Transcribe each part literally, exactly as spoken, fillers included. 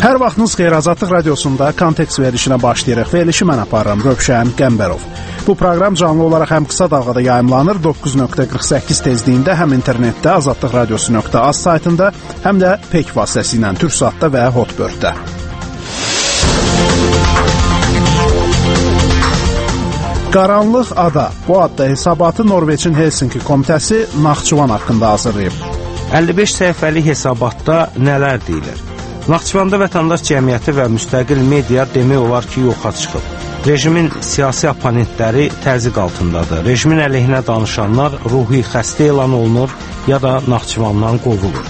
Hər vaxtınız xeyir, Azadlıq Radiosunda kontekst verilişinə başlayırıq. Verilişi mən aparıram, Rövşən Qəmbərov. Bu proqram canlı olaraq həm qısa dalğada yayımlanır, doqquz nöqtə qırx səkkiz tezliyində, həm internetdə, azadlıq radiosu nöqtə az saytında, həm də Pek vasitəsilə, Türksatda və Hotbirddə. Qaranlıq ada. Bu adda hesabatı Norveçin Helsinki komitəsi Naxçıvan haqqında hazırlayıb. əlli beş səhifəlik hesabatda nələr deyilir? Naxçıvanda vətəndaş cəmiyyəti və müstəqil media demək olar ki, yoxa çıxıb. Rejimin siyasi oponentləri təzyiq altındadır. Rejimin əleyhinə danışanlar ruhi xəstə elan olunur ya da Naxçıvandan qovulur.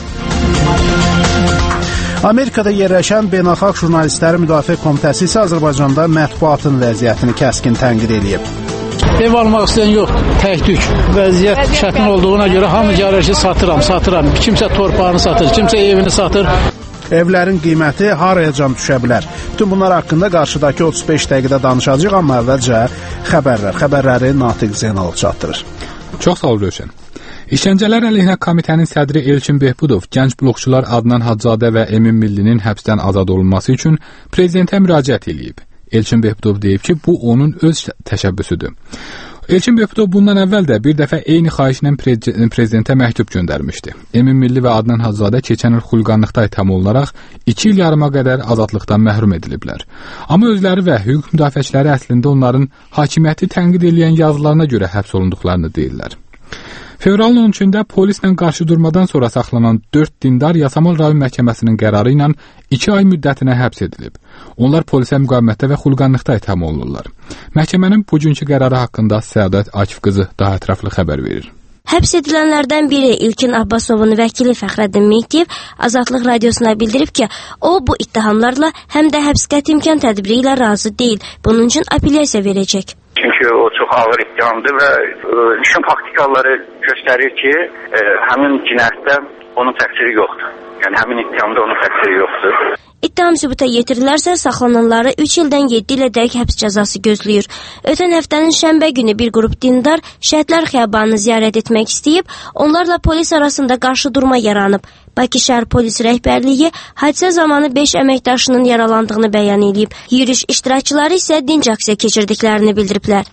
Amerikada yerləşən Beynəlxalq Jurnalistləri Müdafiə Komitəsi isə Azərbaycanda mətbuatın vəziyyətini kəskin tənqid edib. Ev almaq istəyən yoxdur, tək-tük. Vəziyyət çətin olduğuna görə hamı gəlir ki, satıram, satıram. Kimsə torpağını satır, kimsə evini satır. Evlərin qiyməti harayacan düşə bilər. Bütün bunlar haqqında qarşıdakı otuz beş dəqiqədə danışacağıq, amma əvvəlcə xəbərlər. Xəbərləri Natiq Zeynalov çatdırır. Çox sağ ol, Rövşən. İşgəncələr əleyhinə komitənin sədri Elçin Behbudov gənc blokçular Adnan Haccadə və Emin Millinin həbsdən azad olunması üçün prezidentə müraciət edib. Elçin Behbudov deyib ki, bu onun öz təşəbbüsüdür. Elçin Behbudov bundan əvvəl də bir dəfə eyni xahişlə prezidentə məktub göndərmişdi. Emin Milli və Adnan Haccadə keçən il xulqanlıqda itham olunaraq iki il yarıma qədər azadlıqdan məhrum ediliblər. Amma özləri və hüquq müdafiəçiləri əslində onların hakimiyyəti tənqid edən yazılarına görə həbs olunduqlarını deyirlər. Fevralın on üçündə polislə qarşı durmadan sonra saxlanan dörd dindar Yasamal rayon məhkəməsinin qərarı ilə iki ay müddətinə həbs edilib. Onlar polisə müqavimətdə və xulqanlıqda itham olunurlar. Məhkəmənin bugünkü qərarı haqqında Səadət Akif qızı daha ətraflı xəbər verir. Həbs edilənlərdən biri İlkin Abbasovun vəkili Fəxrəddin Mehdiyev Azadlıq Radiosuna bildirib ki, o bu ittihamlarla həm də həbs qəti imkan tədbiri ilə razı deyil. Bunun üçün apellyasiya verəcək. Çünki o çox ağır ittihamdır və işin faktikaları göstərir ki, e, həmin cinayətdə onun təqsiri yoxdur. Yəni həmin ittihamda onun təqsiri yoxdur. İttiham sübuta yetirilərsə, saxlananları üç ildən yeddi ilədək həbs cəzası gözləyir. Ötən həftənin şənbə günü bir qrup dindar Şəhidlər Xiyabanını ziyarət etmək istəyib, onlarla polis arasında qarşı durma yaranıb. Bakı şəhər polis rəhbərliyi hadisə zamanı beş əməkdaşının yaralandığını bəyan edib. Yürüyüş iştirakçıları isə dinc aksiya keçirdiklərini bildiriblər.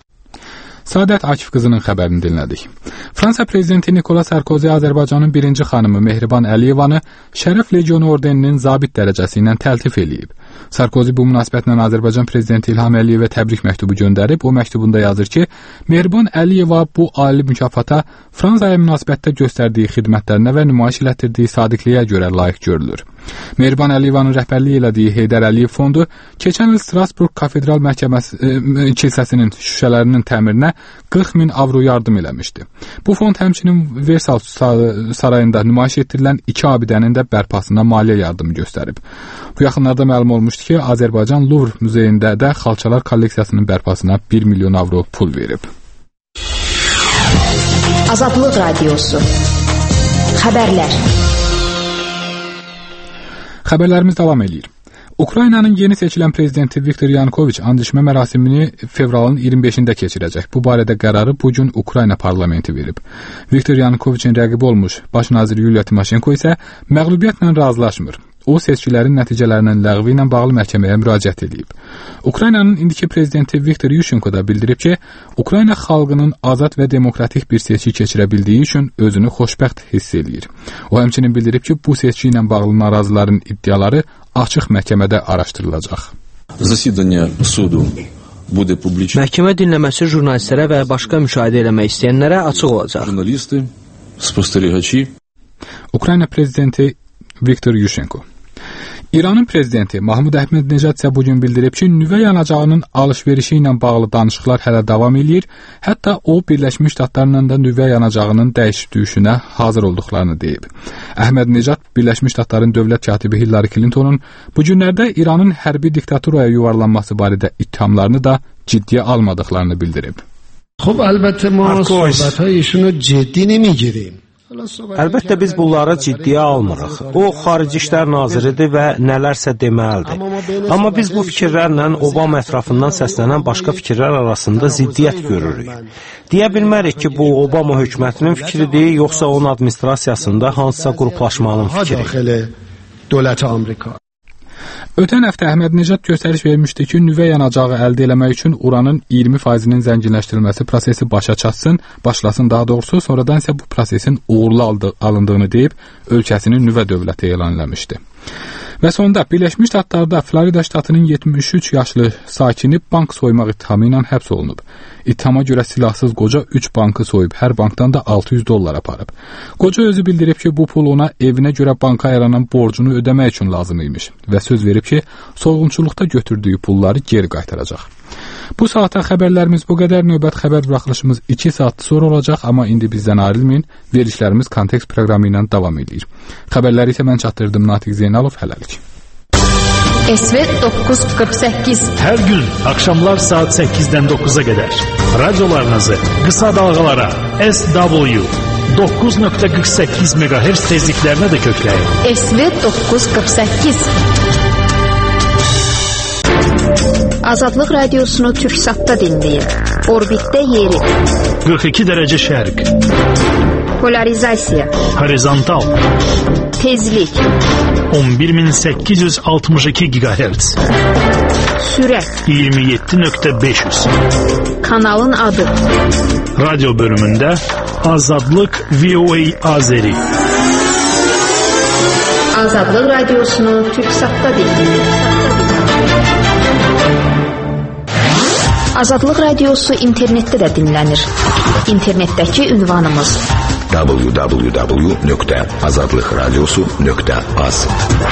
Səadət Akif qızının xəbərini dinlədik. Fransa prezidenti Nikola Sarkozy Azərbaycanın birinci xanımı Mehriban Əliyevanı Şərəf Legionu ordeninin zabit dərəcəsi ilə təltif eləyib. Sarkozy bu münasibətlə Azərbaycan prezidenti İlham Əliyevə təbrik məktubu göndərib. O məktubunda yazır ki, Mehriban Əliyeva bu ali mükafata Fransaya münasibətdə göstərdiyi xidmətlərinə və nümayiş etdirdiyi sadiqliyə görə layiq görülür. Mehriban Əliyevanın rəhbərlik elədiyi Heydər Əliyev fondu keçən il Strasburg Kafedral Məhkəməsi e, kilsəsinin şüşələrinin təmirinə qırx min avro yardım eləmişdi. Bu fond həmçinin Versal sarayında nümayiş etdirilən iki abidənin də bərpasına maliyyə yardımı göstərib. Bu yaxınlarda məlum olmuşdu ki, Azərbaycan Louvre muzeyində də xalçalar kolleksiyasının bərpasına bir milyon avro pul verib. Azadlıq Radiosu. Xəbərlər. Xəbərlərimiz davam edir. Ukraynanın yeni seçilən prezidenti Viktor Yanukoviç andışmə mərasimini fevralın iyirmi beşində keçirəcək. Bu barədə qərarı bugün Ukrayna parlamenti verib. Viktor Yanukoviçin rəqibi olmuş baş nazir Yuliya Timoşenko isə məğlubiyyətlə razılaşmır. O, seçkilərin nəticələrinin ləğvi ilə bağlı məhkəməyə müraciət edib. Ukraynanın indiki prezidenti Viktor Yushchenko da bildirib ki, Ukrayna xalqının azad və demokratik bir seçki keçirə bildiyi üçün özünü xoşbəxt hiss edir. O, həmçinin bildirib ki, bu seçki ilə bağlı narazıların iddiaları açıq məhkəmədə araşdırılacaq. Məhkəmə dinləməsi jurnalistlərə və başqa müşahidə eləmək istəyənlərə açıq olacaq. Ukrayna prezidenti Viktor Yushchenko. İranın prezidenti Mahmud Əhməd-Necad isə bugün bildirib ki, nüvə yanacağının alış-verişi ilə bağlı danışıqlar hələ davam edir. Hətta o, Birləşmiş Ştatlarla da nüvə yanacağının dəyişdiyişinə hazır olduqlarını deyib. Əhməd-Necad Birləşmiş Ştatların dövlət katibi Hillary Clintonun bu günlərdə İranın hərbi diktaturaya yuvarlanması barədə ittihamlarını da ciddiyə almadıqlarını bildirib. Xob, əlbəttə, ma söhbətə işini ciddi nemigirim. Əlbəttə biz bunları ciddiyə almırıq. O, xarici işlər naziridir və nələrsə deməlidir. Amma biz bu fikirlərlə Obama ətrafından səslənən başqa fikirlər arasında ziddiyyət görürük. Deyə bilmərik ki, bu Obama hökumətinin fikridir, yoxsa onun administrasiyasında hansısa qruplaşmanın fikri. Ötən həftə Əhmədnəcad göstəriş vermişdi ki, nüvə yanacağı əldə etmək üçün uranın iyirmi faizinin zənginləşdirilməsi prosesi başa çatsın, başlasın daha doğrusu, sonradan isə bu prosesin uğurlu alındığını deyib ölkəsinin nüvə dövləti elan eləmişdi. Və sonda Birləşmiş Ştatlarda Florida ştatının yetmiş üç yaşlı sakini bank soymaq ittihamı ilə həbs olunub. İttihama görə silahsız qoca üç bankı soyub, hər bankdan da altı yüz dollar aparıb. Qoca özü bildirib ki, bu pul ona evinə görə banka yaranan borcunu ödəmək üçün lazım imiş və söz verib ki, soyğunçuluqda götürdüyü pulları geri qaytaracaq. Bu saata xəbərlərimiz bu qədər. Növbət xəbər buraxılışımız iki saat sonra olacaq, amma indi bizdən ayrılmayın. Verilişlərimiz Kontekst proqramı ilə davam edir. Xəbərləri isə mən çatdırdım, Natiq Zeynalov, hələlik. S V doqquz qırx səkkiz Hər gün axşamlar saat səkkizdən doqquza qədər radiolarınızı qısa dalğalara S W doqquz nöqtə qırx səkkiz meqahertz tezliklərinə də kökləyin. S V doqquz qırx səkkiz Azadlıq radiosunu Türksatda dinləyin. Orbitdə yeri. qırx iki dərəcə şərq. Polarizasiya. Horizontal. Tezlik. on bir min səkkiz yüz altmış iki gigahertz. Sürət. iyirmi yeddi nöqtə beş yüz. Kanalın adı. Radyo bölümündə Azadlıq V O A Azeri. Azadlıq radiosunu Türksatda dinləyin. Azadlıq radiosu internetdə də dinlənir. İnternetdəki ünvanımız w w w nöqtə azadlıqradiosu nöqtə az.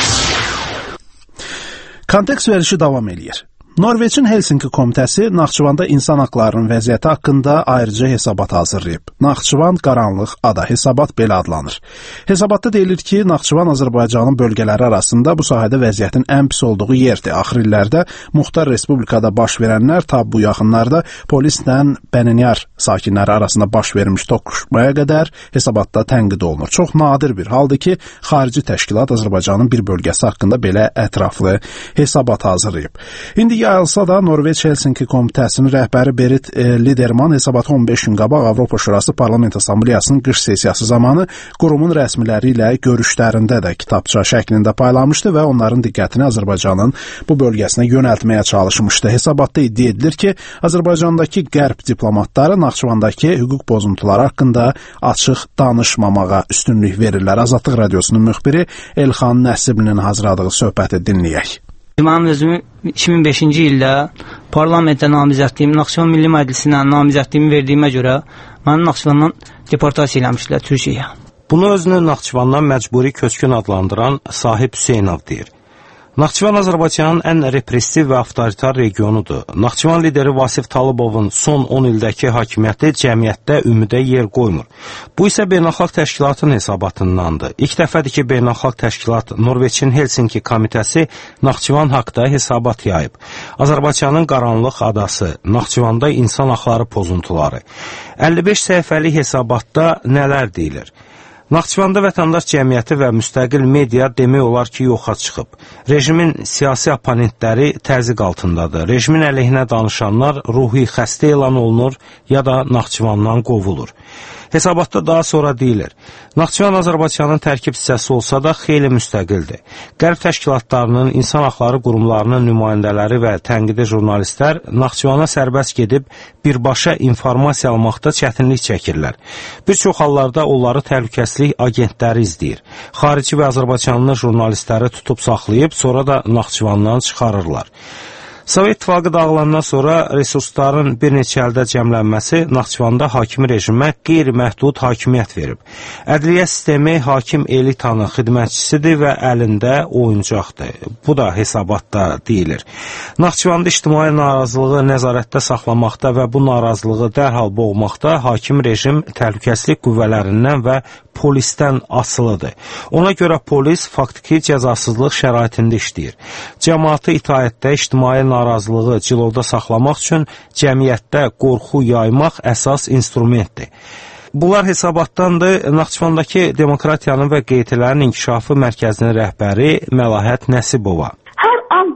Kontekst verilişi davam edir. Norveçin Helsinki komitəsi Naxçıvanda insan haqlarının vəziyyəti haqqında ayrıca hesabat hazırlayıb. Naxçıvan qaranlıq ada hesabat belə adlanır. Hesabatda deyilir ki, Naxçıvan Azərbaycanın bölgələri arasında bu sahədə vəziyyətin ən pis olduğu yerdir. Axır illərdə Muxtar Respublikada baş verənlər tab bu yaxınlarda polislə Bəninyar sakinləri arasında baş vermiş toqquşmaya qədər hesabatda tənqid olunur. Çox nadir bir haldır ki, xarici təşkilat Azərbaycanın bir bölgəsi haqqında belə ətraflı hesabat hazırlayıb. İndi yayılsa da Norveç Helsinki komitəsinin rəhbəri Berit e, Liderman hesabatı on beş gün qabaq Avropa Şurası Parlament Assambleyasının qış sessiyası zamanı qurumun rəsmiləri ilə görüşlərində də kitabça şəklində paylamışdı və onların diqqətini Azərbaycanın bu bölgəsinə yönəltməyə çalışmışdı. Hesabatda iddia edilir ki, Azərbaycandakı qərb diplomatları Naxçıvandakı hüquq pozuntuları haqqında açıq danışmamağa üstünlük verirlər. Azadlıq radiosunun müxbiri Elxan Nəsibinin hazırladığı söhbəti dinləyək. Mənim özümü iki min beşinci ildə parlamentdə namizədliyim, Naxçıvan Milli Məclisinə namizədliyimi verdiyimə görə məni Naxçıvandan deportasiya eləmişdilər Türkiyəyə. Bunu özünü Naxçıvandan məcburi köçkün adlandıran Sahib Hüseynov deyir. Naxçıvan Azərbaycanın ən repressiv və avtoritar regionudur. Naxçıvan lideri Vasif Talıbovun son on ildəki hakimiyyəti cəmiyyətdə ümidə yer qoymur. Bu isə beynəlxalq təşkilatın hesabatındandır. İlk dəfədir ki, beynəlxalq təşkilat Norveçin Helsinki komitəsi Naxçıvan haqda hesabat yayıb. Azərbaycanın qaranlıq adası, Naxçıvanda insan haqları pozuntuları. əlli beş səhifəli hesabatda nələr deyilir? Naxçıvanda vətəndaş cəmiyyəti və müstəqil media demək olar ki, yoxa çıxıb. Rejimin siyasi oponentləri təzyiq altındadır. Rejimin əleyhinə danışanlar ruhi xəstə elan olunur ya da Naxçıvandan qovulur. Hesabatda daha sonra deyilir. Naxçıvan Azərbaycanın tərkib hissəsi olsa da xeyli müstəqildir. Qərb təşkilatlarının, insan haqları qurumlarının nümayəndələri və tənqidi jurnalistlər Naxçıvana sərbəst gedib birbaşa informasiya almaqda çətinlik çəkirlər. Bir çox hallarda onları təhlükəsizlik agentləri izləyir. Xarici və Azərbaycanlı jurnalistləri tutub saxlayıb, sonra da Naxçıvandan çıxarırlar. Sovet İttifaqı dağılandan sonra resursların bir neçə əldə cəmlənməsi Naxçıvanda hakimi rejimə qeyri-məhdud hakimiyyət verib. Ədliyyə sistemi hakim elitanın xidmətçisidir və əlində oyuncaqdır. Bu da hesabatda deyilir. Naxçıvanda ictimai narazılığı nəzarətdə saxlamaqda və bu narazılığı dərhal boğmaqda hakim rejim təhlükəsizlik qüvvələrindən və polisdən asılıdır. Ona görə polis faktiki cəzasızlıq şəraitində işləyir. Cəmaatı itaətdə ictimai narazılığı cilovda saxlamaq üçün cəmiyyətdə qorxu yaymaq əsas instrumentdir. Bunlar hesabatdandır. Naxçıvandakı Demokratiyanın və Qeytilərin İnkişafı Mərkəzinin rəhbəri Məlahət Nəsibova. Hər an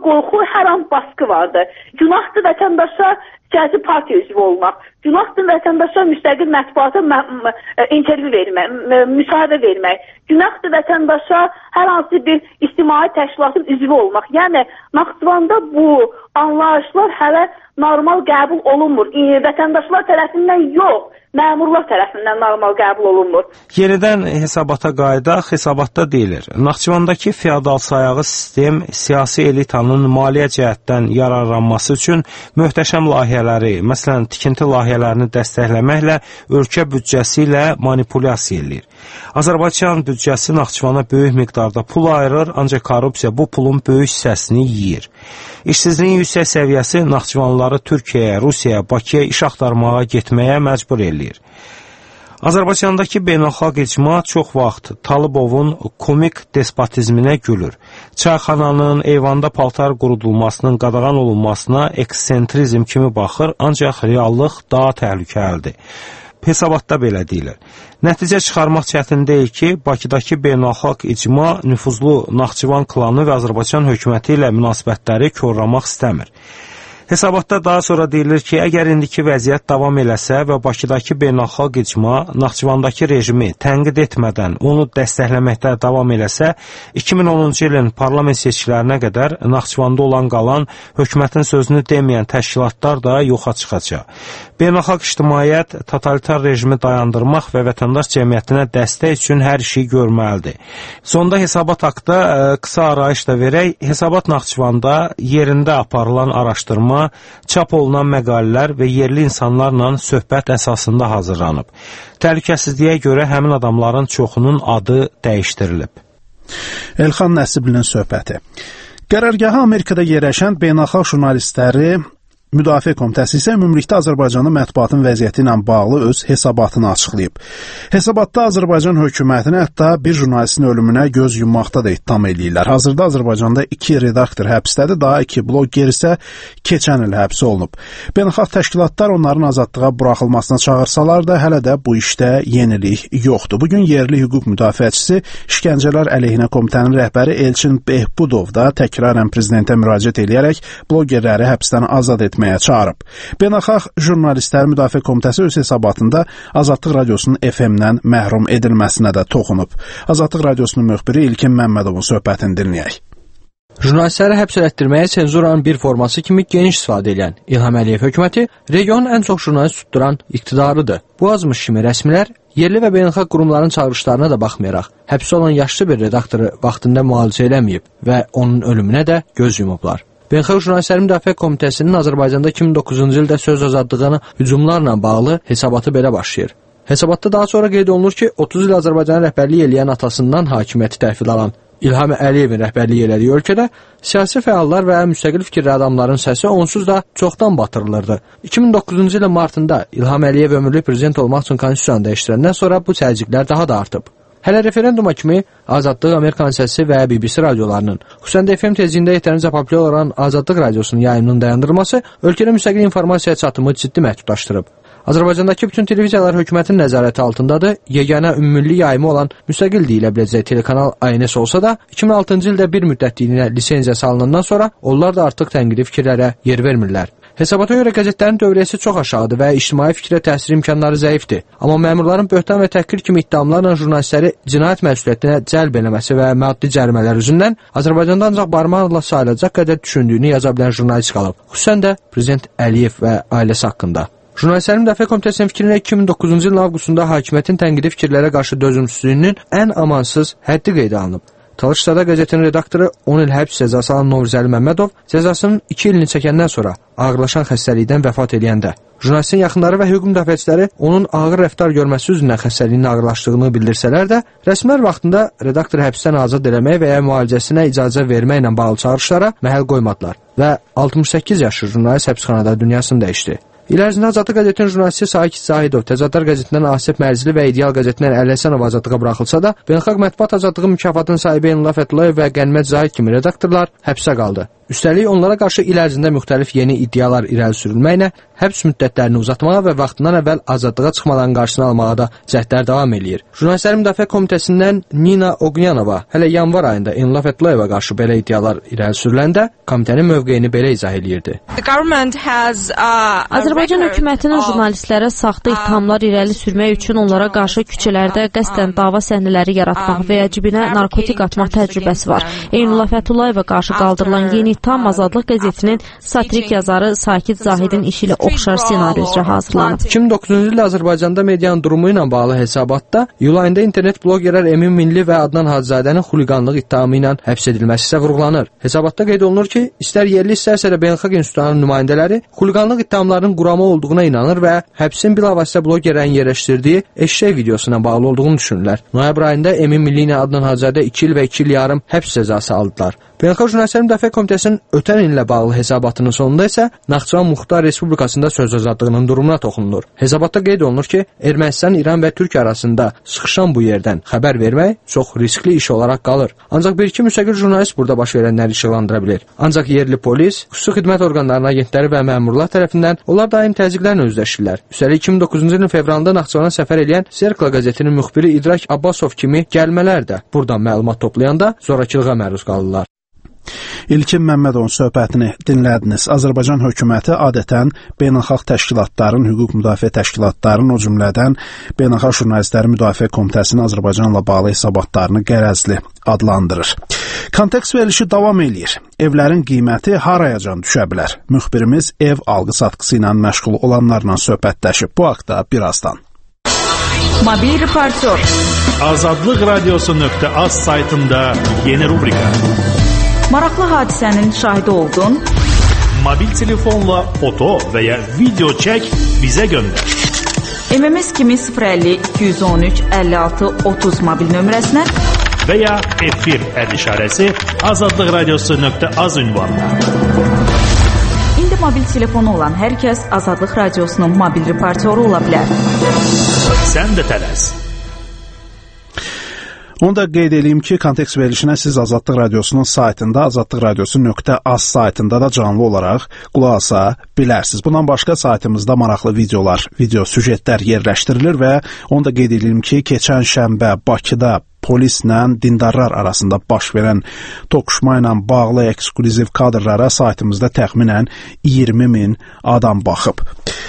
qorxu, hər an baskı vardı. Günahdır vətəndaşa siyasi partiya üzvü olmaq, günahdır vətəndaşa müstəqil mətbuata intervyu vermək, müsahibə vermək, günahdır vətəndaşa hər hansı bir ictimai təşkilatın üzvü olmaq. Yəni, Naxçıvanda bu anlayışlar hələ normal qəbul olunmur. Vətəndaşlar tərəfindən yox, məmurlar tərəfindən normal qəbul olunmur. Yenidən hesabata qayıdaq, hesabatda deyilir. Naxçıvandakı feodal sayağı sistem siyasi elitanın maliyyə cəhətdən yararlanması üçün möhtəşəm layihələri, məsələn, tikinti layihələrini dəstəkləməklə ölkə büdcəsi ilə manipulyasiya edir. Azərbaycan büdcəsi Naxçıvana böyük miqdarda pul ayırır, ancaq korrupsiya bu pulun böyük hissəsini yeyir. İşsizliyin yüksək səviyyəsi Naxçıvanlıları Türkiyəyə, Rusiyaya, Bakıya iş axtarmağa getməyə məcbur eləyir. Azərbaycandakı beynəlxalq icma çox vaxt Talıbovun komik despotizminə gülür. Çayxananın, eyvanda paltar qurudulmasının qadağan olunmasına eksentrizm kimi baxır, ancaq reallıq daha təhlükəlidir. Hesabatda belə deyilir. Nəticə çıxarmaq çətin deyil ki, Bakıdakı beynəlxalq icma nüfuzlu Naxçıvan klanı və Azərbaycan hökuməti ilə münasibətləri korlamaq istəmir. Hesabatda daha sonra deyilir ki, əgər indiki vəziyyət davam eləsə və Bakıdakı beynəlxalq icma Naxçıvandakı rejimi tənqid etmədən onu dəstəkləməkdə davam eləsə, iki min onuncu ilin parlament seçkilərinə qədər Naxçıvanda olan qalan hökumətin sözünü deməyən təşkilatlar da yoxa çıxacaq. Beynəlxalq ictimaiyyət totalitar rejimi dayandırmaq və vətəndaş cəmiyyətinə dəstək üçün hər işi görməlidir. Sonda hesabat haqqında qısa arayış da verək. Hesabat Naxçıvanda yerində aparılan araşdırma, çap olunan məqalələr və yerli insanlarla söhbət əsasında hazırlanıb. Təhlükəsizliyə görə həmin adamların çoxunun adı dəyişdirilib. Elxan Nəsiblinin söhbəti. Qərargahı Amerikada yerləşən beynəlxalq jurnalistləri Müdafiə Komitəsi isə ümumilikdə Azərbaycanın mətbuatın vəziyyəti ilə bağlı öz hesabatını açıqlayıb. Hesabatda Azərbaycan hökumətini hətta bir jurnalistin ölümünə göz yummaqda da ittiham eləyirlər. Hazırda Azərbaycanda iki redaktor həbsdədir, daha iki bloger isə keçən il həbs olunub. Beynəlxalq təşkilatlar onların azadlığa buraxılmasına çağırsalar da hələ də bu işdə yenilik yoxdur. Bugün yerli hüquq müdafiəçisi İşgəncələr əleyhinə komitənin rəhbəri Elçin Behbudov da təkrarən prezidentə müraciət edərək blogerləri həbsdən azad etmək çağırıb. Beynəlxalq Jurnalistlər Müdafiə Komitəsi öz hesabatında Azadlıq Radiosunun F M-dən məhrum edilməsinə də toxunub. Azadlıq Radiosunun müxbiri İlkin Məmmədovun söhbətini dinləyək. Jurnalistləri həbs etdirməyə senzuranın bir forması kimi geniş istifadə edən İlham Əliyev hökuməti regionun ən çox jurnalist tutduran iqtidarıdır. Bu azmış kimi rəsmilər yerli və beynəlxalq qurumların çağırışlarına da baxmayaraq, həbs olan yaşlı bir redaktoru vaxtında müalicə eləməyib və onun ölümünə də göz yumublar. Beynəlxalq Jurnalistlər Müdafiə Komitəsinin Azərbaycanda iki min doqquzuncu ildə söz azadlığına hücumlarla bağlı hesabatı belə başlayır. Hesabatda daha sonra qeyd olunur ki, otuz il Azərbaycanın rəhbərliyi eləyən atasından hakimiyyəti təhvil alan İlham Əliyevin rəhbərliyi elədiyi ölkədə siyasi fəallar və müstəqil fikirli adamların səsi onsuz da çoxdan batırılırdı. iki min doqquzuncu ilin martında İlham Əliyev ömürlük prezident olmaq üçün konstitusiyanı dəyişdirəndən sonra bu təzyiqlər daha da artıb. Hələ referenduma kimi Azadlıq, Amerikan səsi və B B C radiolarının, xüsusən də F M tezliyində yetərincə populyar olan Azadlıq radiosunun yayımının dayandırılması ölkədə müstəqil informasiya çatımı ciddi məhdudlaşdırıb. Azərbaycandakı bütün televiziyalar hökumətin nəzarəti altındadır. Yeganə ümummilli yayımı olan müstəqil deyilə biləcək telekanal A N S olsa da, iki min altıncı ildə bir müddətliyinə lisenziya salınandan sonra onlar da artıq tənqidi fikirlərə yer vermirlər. Hesabata görə qəzetlərin dövriyyəsi çox aşağıdır və ictimai fikrə təsir imkanları zəifdir. Amma məmurların böhtan və təhqir kimi iddiamlarla jurnalistləri cinayət məsuliyyətinə cəlb eləməsi və maddi cərimələr üzündən Azərbaycanda ancaq barmaqla sayılacaq qədər düşündüyünü yaza bilən jurnalist qalıb. Xüsusən də Prezident Əliyev və ailəsi haqqında. Jurnalistlərin Müdafiə Komitəsinin fikrinə iki min doqquzuncu ilin avqustunda hakimiyyətin tənqidi fikirlərə qarşı dözümsüzlüyünün ən amansız həddi qeydə alınıb. Talış Sada qəzetinin redaktoru on il həbs cəzası alan Novruzəli Məmmədov cəzasının iki ilini çəkəndən sonra ağırlaşan xəstəlikdən vəfat edəndə jurnalistin yaxınları və hüquq müdafiəçiləri onun ağır rəftar görməsi üzündən xəstəliyinin ağırlaşdığını bildirsələr də, rəsmilər vaxtında redaktoru həbsdən azad eləmək və ya müalicəsinə icazə verməklə bağlı çağırışlara məhəl qoymadılar və altmış səkkiz yaşlı jurnalist həbsxanada dünyasını dəyişdi. İl ərzində Azadlıq qəzetinin jurnalisti Sakit Zahidov, Təzadlar qəzetindən Asif Mərzili və İdeal qəzetindən Əli Həsənov azadlığa buraxılsa da, Beynəlxalq Mətbuat Azadlığı mükafatının sahibi Elnur Fətulayev və Qənimət Zahid kimi redaktorlar həbsə qaldı. Üstəlik onlara qarşı il ərzində müxtəlif yeni iddialar irəli sürülməklə həbs müddətlərini uzatmağa və vaxtından əvvəl azadlığa çıxmaların qarşısını almağa da cəhdlər davam eləyir. Jurnalistlərin Müdafiə Komitəsindən Nina Ognyanova hələ yanvar ayında Enlil Fətullayeva qarşı belə iddialar irəli sürüləndə komitənin mövqeyini belə izah eləyirdi. Azərbaycan hökumətinin jurnalistlərə saxta ittihamlar irəli sürmək üçün onlara qarşı küçələrdə qəsdən dava səhnələri yaratmaq və ya cibinə narkotik atmaq təcrübəsi var. Enlil Fətullayeva qarşı qaldırılan yeni ittiham Azadlıq qəzetinin satirik yazarı Sakit Zahidin işi ilə oxşar ssenari üzrə hazırlanıb. iki min doqquzuncu ildə Azərbaycanda medianın durumu ilə bağlı hesabatda iyul ayında internet blogerlər Emin Milli və Adnan Hacızadənin xuliqanlıq ittihamı ilə həbs edilməsi isə vurğulanır. Hesabatda qeyd olunur ki, istər yerli, istərsə də beynəlxalq institutlarının nümayəndələri xuliqanlıq ittihamlarının quramı olduğuna inanır və həbsin bilavasitə blogerlərin yerləşdirdiyi eşşək videosu ilə bağlı olduğunu düşünürlər. Noyabr ayında Emin Milli ilə Adnan Hacızadə iki il və iki il yarım həbs cəzası aldılar. Beynəlxalq Jurnalistlərin Müdafiə Komitəsinin ötən illə bağlı hesabatının sonunda isə Naxçıvan Muxtar Respublikasında söz azadlığının durumuna toxunulur. Hesabatda qeyd olunur ki, Ermənistan, İran və Türkiyə arasında sıxışan bu yerdən xəbər vermək çox riskli iş olaraq qalır. Ancaq bir-iki müstəqil jurnalist burada baş verənləri işıqlandıra bilir. Ancaq yerli polis, xüsusi xidmət orqanlarının agentləri və məmurlar tərəfindən onlar daim təzyiqlərlə üzləşirlər. Üstəlik iki min doqquzuncu ilin fevralında Naxçıvana səfər edən Serkla qəzetinin müxbiri İdrak Abbasov kimi gəlmələr də buradan məlumat toplayanda zorakılığa məruz qalırlar. İlkin Məmmədovun söhbətini dinlədiniz. Azərbaycan hökuməti adətən beynəlxalq təşkilatların, hüquq müdafiə təşkilatlarının, o cümlədən Beynəlxalq Jurnalistlərin Müdafiə Komitəsinin Azərbaycanla bağlı hesabatlarını qərəzli adlandırır. Kontekst verilişi davam eləyir. Evlərin qiyməti harayacan düşə bilər? Müxbirimiz ev alqı-satqısı ilə məşğul olanlarla söhbətləşib. Bu haqda birazdan. Mobil reportyor. Azadlıq radiosu nöqtə az saytında yeni rubrika. Maraqlı hadisənin şahidi oldun. Mobil telefonla foto və ya video çək, bizə göndər. M M S kimi sıfır əlli iki yüz on üç əlli altı otuz mobil nömrəsinə və ya efir əd işarəsi azadlıq radiosu nöqtə az ünvanına. İndi mobil telefonu olan hər kəs Azadlıq radiosunun mobil reportyoru ola bilər. Sən də tələs. Onu da qeyd edeyim ki, kontekst verilişinə siz Azadlıq Radiosunun saytında, azadlıq radiosu nöqtə az saytında da canlı olaraq qulaq asa bilərsiniz. Bundan başqa saytımızda maraqlı videolar, video süjetlər yerləşdirilir və onu da qeyd edeyim ki, keçən şənbə Bakıda polislə dindarlar arasında baş verən toqquşma ilə bağlı ekskluziv kadrlara saytımızda təxminən iyirmi min adam baxıb.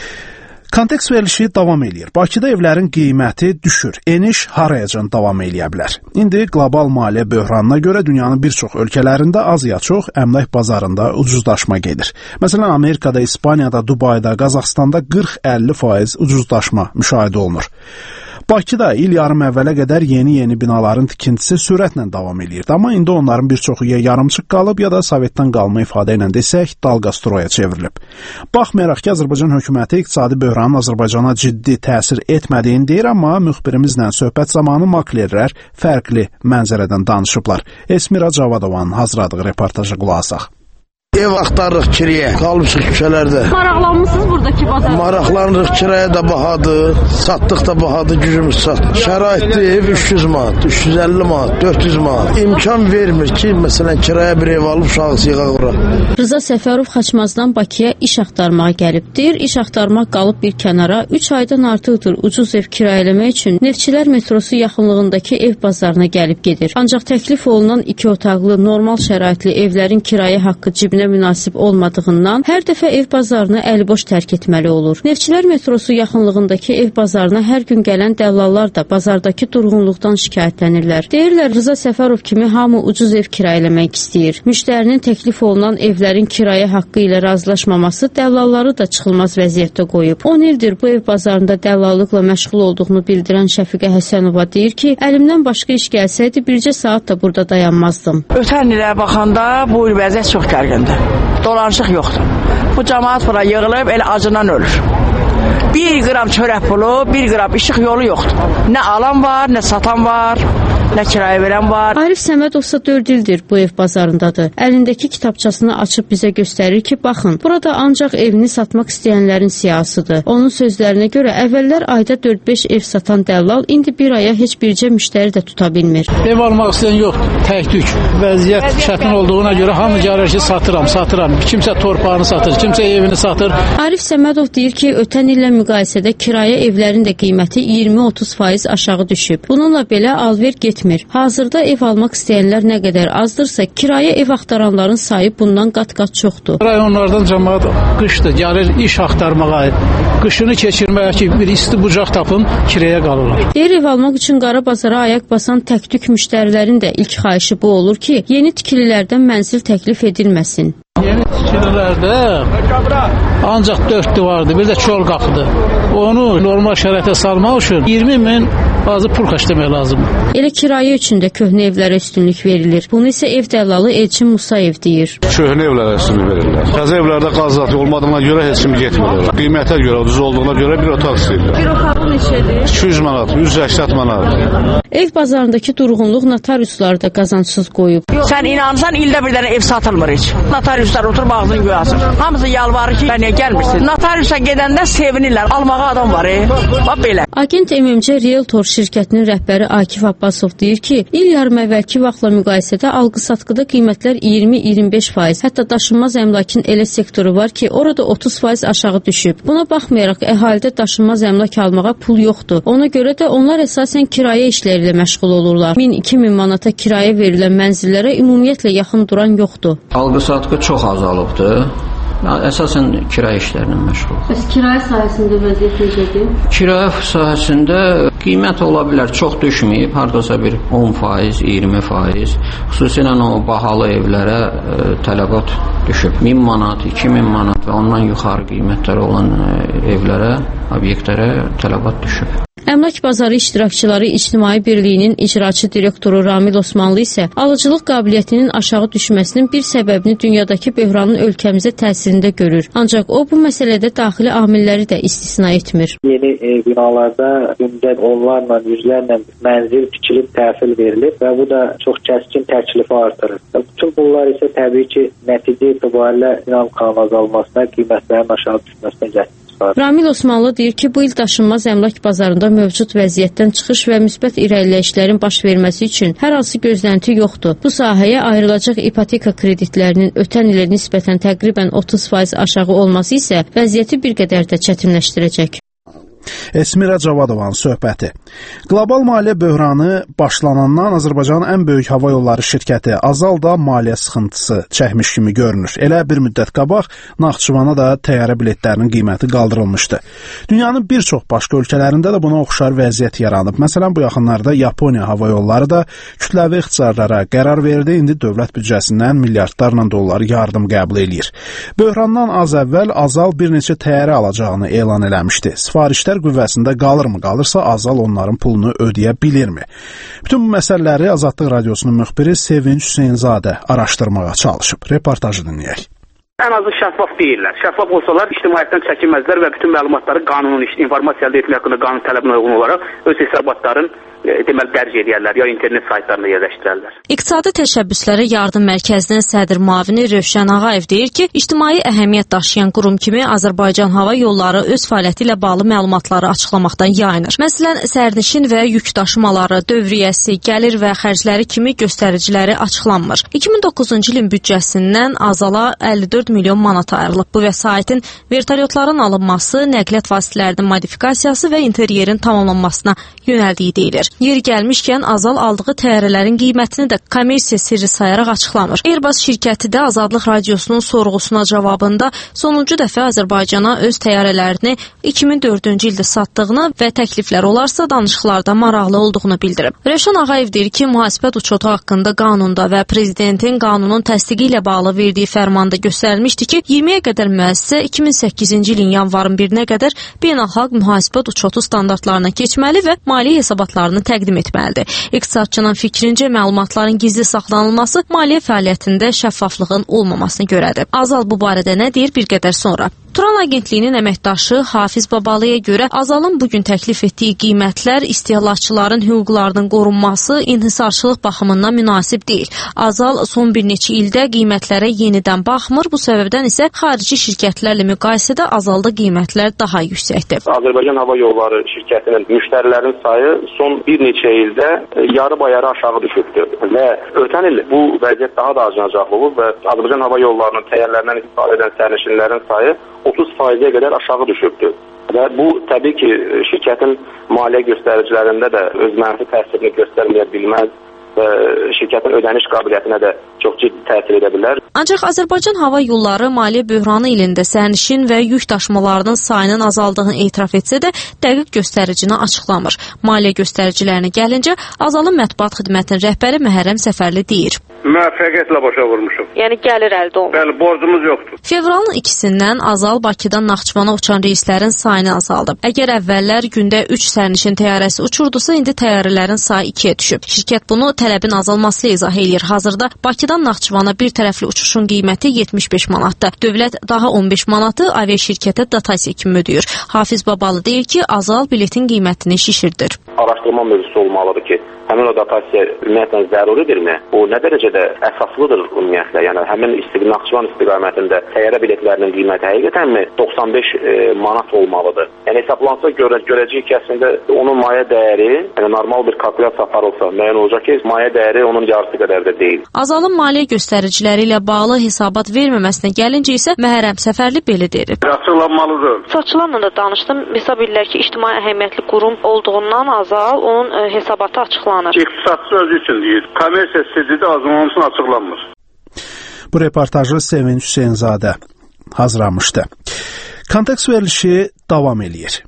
Kontekst verilişi davam eləyir. Bakıda evlərin qiyməti düşür. Eniş harayacan davam eləyə bilər. İndi qlobal maliyyə böhranına görə dünyanın bir çox ölkələrində az ya çox əmlak bazarında ucuzlaşma gedir. Məsələn, Amerikada, İspaniyada, Dubayda, Qazaxstanda qırx əlli faiz ucuzlaşma müşahidə olunur. Bakıda il yarım əvvələ qədər yeni-yeni binaların tikintisi sürətlə davam edirdi. Amma indi onların bir çoxu ya yarımçıq qalıb, ya da Sovetdən qalma ifadə ilə desək, dalqastroya çevrilib. Baxmayaraq ki, Azərbaycan hökuməti iqtisadi böhranın Azərbaycana ciddi təsir etmədiyini deyir, amma müxbirimizlə söhbət zamanı maklerlər fərqli mənzərədən danışıblar. Esmira Cavadovanın hazırladığı reportaja qulaq asaq. Ev axtarırıq kiriyə, qalmışıq küçələrdə. Maraqlanmışsınız buradakı bazarda? Maraqlanırıq, kirayə də bahadır, satdıq da bahadır, gücümüz çat. Şəraitli ev üç yüz manat, üç yüz əlli manat, dörd yüz manat. İmkan vermir ki, məsələn, kirayə bir ev alıb uşağısı yığa qura. Rıza Səfərov Xaçmazdan Bakıya iş axtarmağa gəlibdir. İş axtarmaq qalıb bir kənara. üç aydan artıqdır ucuz ev kirayələmək üçün Neftçilər metrosu yaxınlığındakı ev bazarına gəlib gedir. Ancaq təklif olunan iki otaqlı, normal şəraitli evlərin kirayə haqqı cibinə münasib olmadığından hər dəfə ev bazarını əliboş tərk etməli olur. Neftçilər metrosu yaxınlığındakı ev bazarına hər gün gələn dəllallar da bazardakı durğunluqdan şikayətlənirlər. Deyirlər, Rıza Səfərov kimi hamı ucuz ev kirayələmək istəyir. Müştərinin təklif olunan evlərin kirayə haqqı ilə razılaşmaması dəllalları da çıxılmaz vəziyyətdə qoyub. on ildir bu ev bazarında dəllallıqla məşğul olduğunu bildirən Şəfiqə Həsənova deyir ki, əlimdən başqa iş gəlsəydi bircə saat da burada dayanmazdım. Ötən ilə baxanda bu il vəziyyət çox gərgindir. Dolanışıq yoxdur. Bu cəmaat bura yığılıb, elə acından ölür. bir qram çörək pulu, bir qram işıq yolu yoxdur. Nə alan var, nə satan var, nə kirayə verən var. Arif Səmədov isə dörd ildir bu ev bazarındadır. Əlindəki kitabçasını açıb bizə göstərir ki, baxın, burada ancaq evini satmaq istəyənlərin siyasıdır. Onun sözlərinə görə əvvəllər ayda dörd-beş ev satan dəllal indi bir aya heç bircə müştəri də tuta bilmir. Ev almaq istəyən yoxdur, tək-tük. Vəziyyət çətin olduğuna görə hamı gəlir ki, satıram, satıram. Kimsə torpağını satır, kimsə evini satır. Arif Səmədov deyir ki, ötən illə müqayisədə kirayə evlərin də qiyməti iyirmi-otuz faiz aşağı düşüb. Bununla belə alver getmir. Hazırda ev almaq istəyənlər nə qədər azdırsa, kirayə ev axtaranların sayı bundan qat-qat çoxdur. Rayonlardan cəmaət qışdır, gəlir iş axtarmağa, qışını keçirməyə ki, bir isti bucaq tapın, kiraya qalırlar. Deyir, ev almaq üçün qara bazara ayaq basan tək-tük müştərilərin də ilk xahişi bu olur ki, yeni tikililərdən mənzil təklif edilməsin. Yeni tikililərdə ancaq dörd divardır, bir də çol qapıdır. Onu normal şəraitə salmaq üçün iyirmi min bazı pul xərcləmək lazımdır. Elə kirayə üçün də köhnə evlərə üstünlük verilir. Bunu isə ev dəllalı Elçin Musayev deyir. Köhnə evlərə üstünlük verirlər. Təzə evlərdə qazatı olmadığına görə heç kim getmir. Qiymətə görə, ucuz olduğuna görə bir otaq istəyirlər. Bir otaq neçədir? iki yüz manat, yüz səksən manat. Ev bazarındakı durğunluq notariusları da qazancsız qoyub. Sən inansan, ildə bir dənə ev satılmır heç. Notariuslar oturub ağzını qoyasın. Hamısı yalvarır ki, niyə gəlmirsin? Notariusa gedəndə sevinirlər. Almağa adam var, e. Bax belə. Agent M M C Realtor şirkətinin rəhbəri Akif Abbasov deyir ki, il yarım əvvəlki vaxtla müqayisədə alqı-satqıda qiymətlər iyirmi-iyirmi beş faiz, hətta daşınmaz əmlakın elə sektoru var ki, orada otuz faiz aşağı düşüb. Buna baxmayaraq əhalidə daşınmaz əmlak almağa pul yoxdur. Ona görə də onlar əsasən kirayə işləri ilə məşğul olurlar. min-iki min manata kirayə verilən mənzillərə ümumiyyətlə yaxın duran yoxdur. Alqı-satqı çox azalıbdır. Əsasən kirayə işlərlə məşğul. Bəs kirayə sahəsində vəziyyət necədir? Kirayə sahəsində qiymət ola bilər, çox düşməyib, hardasa bir on faiz, iyirmi faiz. Xüsusilə o bahalı evlərə ə, tələbat düşüb. min manat, iki min manat və ondan yuxarı qiymətləri olan ə, evlərə, obyektlərə tələbat düşüb. Əmlak bazarı iştirakçıları İctimai Birliyinin icraçı direktoru Ramil Osmanlı isə alıcılıq qabiliyyətinin aşağı düşməsinin bir səbəbini dünyadakı böhranın ölkəmizə təsirində görür. Ancaq o bu məsələdə daxili amilləri də istisna etmir. Yeni e, binalarda gündə onlarla, yüzlərlə mənzil tikilib təhvil verilir və bu da çox kəskin təklifi artırır. Bütün bunlar isə təbii ki, nəticə etibarilə dinamikanın azalmasına, qiymətlərin aşağı düşməsinə gətirir. Ramil Osmanlı deyir ki, bu il daşınmaz əmlak bazarında mövcud vəziyyətdən çıxış və müsbət irəliləyişlərin baş verməsi üçün hər hansı gözlənti yoxdur. Bu sahəyə ayrılacaq ipoteka kreditlərinin ötən ilə nisbətən təqribən otuz faiz aşağı olması isə vəziyyəti bir qədər də çətinləşdirəcək. Esmira Cavadovanın söhbəti. Qlobal maliyyə böhranı başlanandan Azərbaycanın ən böyük hava yolları şirkəti Azal da maliyyə sıxıntısı çəkmiş kimi görünür. Elə bir müddət qabaq Naxçıvana da təyyarə biletlərinin qiyməti qaldırılmışdı. Dünyanın bir çox başqa ölkələrində də buna oxşar vəziyyət yaranıb. Məsələn, bu yaxınlarda Yaponiya hava yolları da kütləvi ixtisarlara qərar verdi. İndi dövlət büdcəsindən milyardlarla dollar yardım qəbul eləyir. Böhrandan az əvvəl Azal bir neçə təyyarə alacağını elan eləmişdi. Sifarişlər qüvvəsində qalırmı, qalırsa Azal onların pulunu ödəyə bilirmi? Bütün bu məsələləri Azadlıq Radiosunun müxbiri Sevinç Hüseynzadə araşdırmağa çalışıb. Reportajı dinləyək. Ən azı şəffaf deyirlər. Şəffaf olsalar ictimaiyyətdən çəkinməzlər və bütün məlumatları qanunun, informasiya əldə etmək haqqında qanun tələbinə uyğun olaraq öz hesabatların deməli dərc edərlər ya internet saytlarına yerləşdirərlər. İqtisadi təşəbbüslərə yardım mərkəzinin sədr müavini Rövşən Ağayev deyir ki, ictimai əhəmiyyət daşıyan qurum kimi Azərbaycan Hava Yolları öz fəaliyyəti ilə bağlı məlumatları açıqlamaqdan yayınır. Məsələn, sərnişin və yük daşımaları, dövriyyəsi, gəlir və xərcləri kimi göstəriciləri açıqlanmır. iki min doqquzuncu ilin büdcəsindən Azala əlli dörd milyon manat ayrılıb. Bu vəsaitin vertolyotların alınması, nəqliyyat vasitələrinin modifikasiyası və interyerin tamamlanmasına yönəldiyi deyilir. Yeri gəlmişkən Azal aldığı təyyarələrin qiymətini də kommersiya sirri sayaraq açıqlamır. Airbus şirkəti də Azadlıq Radiosunun sorğusuna cavabında sonuncu dəfə Azərbaycana öz təyyarələrini iki min dördüncü ildə satdığını və təkliflər olarsa danışıqlarda maraqlı olduğunu bildirib. Rövşən Ağayev deyir ki, mühasibət uçotu haqqında qanunda və prezidentin qanunun təsdiqi ilə bağlı verdiyi fərmanda göstərilmişdi ki, iyirmiyə qədər müəssisə iki min səkkizinci ilin yanvarın birinə qədər beynəlxalq mühasibət uçotu standartlarına keçməli və maliyyə hesabatlarını təqdim etməlidir. İqtisadçının fikrincə məlumatların gizli saxlanılması maliyyə fəaliyyətində şəffaflığın olmamasını görədir. Azal bu barədə nə deyir bir qədər sonra. Turan Agentliyinin əməkdaşı Hafiz Babalıya görə Azalın bugün təklif etdiyi qiymətlər istehlakçıların hüquqlarının qorunması, inhisarçılıq baxımından münasib deyil. Azal son bir neçə ildə qiymətlərə yenidən baxmır, bu səbəbdən isə xarici şirkətlərlə müqayisədə Azalda qiymətlər daha yüksəkdir. Azərbaycan Hava Yolları şirkətinin müştərilərin sayı son bir neçə ildə yarı bayarı aşağı düşübdür və ötən il bu vəziyyət daha da acınacaqlı olub və Azərbaycan Hava Yollarının təyərlərindən istifadə edən sərnişinlərin sayı otuz faizə qədər aşağı düşübdür. Və bu təbii ki, şirkətin maliyyə göstəricilərində də öz mənfi təsirini göstərməyə bilməz və şirkətin ödəniş qabiliyyətinə də çox ciddi təsir edə bilər. Ancaq Azərbaycan Hava Yolları maliyyə böhranı ilində sərnişin və yük daşımalarının sayının azaldığını etiraf etsə də dəqiq göstəricini açıqlamır. Maliyyə göstəricilərinə gəlincə, Azalın mətbuat xidmətinin rəhbəri Məhərrəm Səfərli deyir. Müvəffəqiyyətlə başa vurmuşum. Yəni gəlir əldə olunur. Bəli, borcumuz yoxdur. Fevralın ikisindən Azal Bakıdan Naxçıvana uçan reyslərin sayını azaldıb. Əgər əvvəllər gündə üç sərnişin təyyarəsi uçurdusa, indi təyyarələrin sayı ikiyə düşüb. Şirkət bunu tələbin azalması ilə izah edir. Hazırda Bakıdan Naxçıvana bir tərəfli uçuşun qiyməti yetmiş beş manatdır. Dövlət daha on beş manatı aviaşirkətə dotasiya kimi ödəyir. Hafiz Babalı deyir ki, Azal biletin qiymətini şişirdir. Araşdırma mövzusu olmalıdır ki, həmin o dotasiya ümumiyyətlə zəruridirmi? O nə dərəcədə əsaslıdır ümumiyyətlə? Yəni həmin istiq Naxçıvan istiqamətində təyyarə biletlərinin qiyməti həqiqətənmi doxsan beş e, manat olmalıdır? Yəni hesablansa görə, görəcəyik ki, əslində onun mayə dəyəri, yəni normal bir kalkulyasiya aparılsa müəyyən olacaq ki, mayə dəyəri onun yarısı qədər də deyil. Azalın maliyyə göstəriciləri ilə bağlı hesabat verməməsinə gəlincə isə Məhərrəm Səfərli belə deyir. Açıqlanmalıdır. Saçılanla da danışdım. Hesab edirlər ki, ictimai əhəmiyyətli qurum olduğundan Azal onun e, hesabatı açıqlanır. İqtisadçı özü üçün deyir. Kommersiya sirridir, azalmansın açıqlanmır. Bu reportajı Sevinç Hüseynzadə hazırlamışdı. Kontekst verilişi davam eləyir.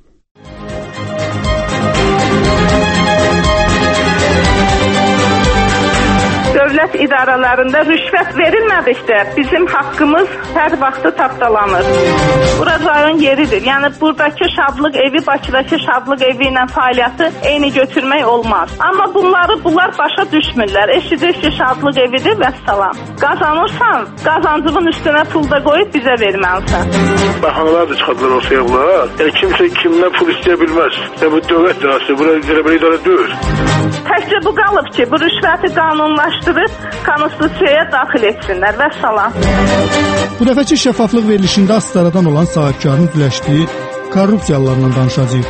Dövlət idarələrində rüşvət verilmədikdə bizim haqqımız hər vaxtı tapdalanır. Bura rayon yeridir. Yəni buradakı şadlıq evi Bakıdakı şadlıq evi ilə fəaliyyəti eyni götürmək olmaz. Amma bunları bunlar başa düşmürlər. Eşidir ki, şadlıq evidir və salam. Qazanırsan, qazancının üstünə pul da qoyub bizə verməlisən. Bəhanələr də çıxardılar ortaya bunlar. Yəni kimsə kimdən pul istəyə bilməz. Yəni bu dövlət idarəsi, bura belə idarə deyil. Təkcə bu qalıb ki, bu rüşvəti qanunlaşdırıb konstitusiyaya daxil etsinlər və salam. Bu dəfəki şəffaflıq verilişində astaradan olan sahibkarın güləşdiyi korrupsiyalarla danışacağıq.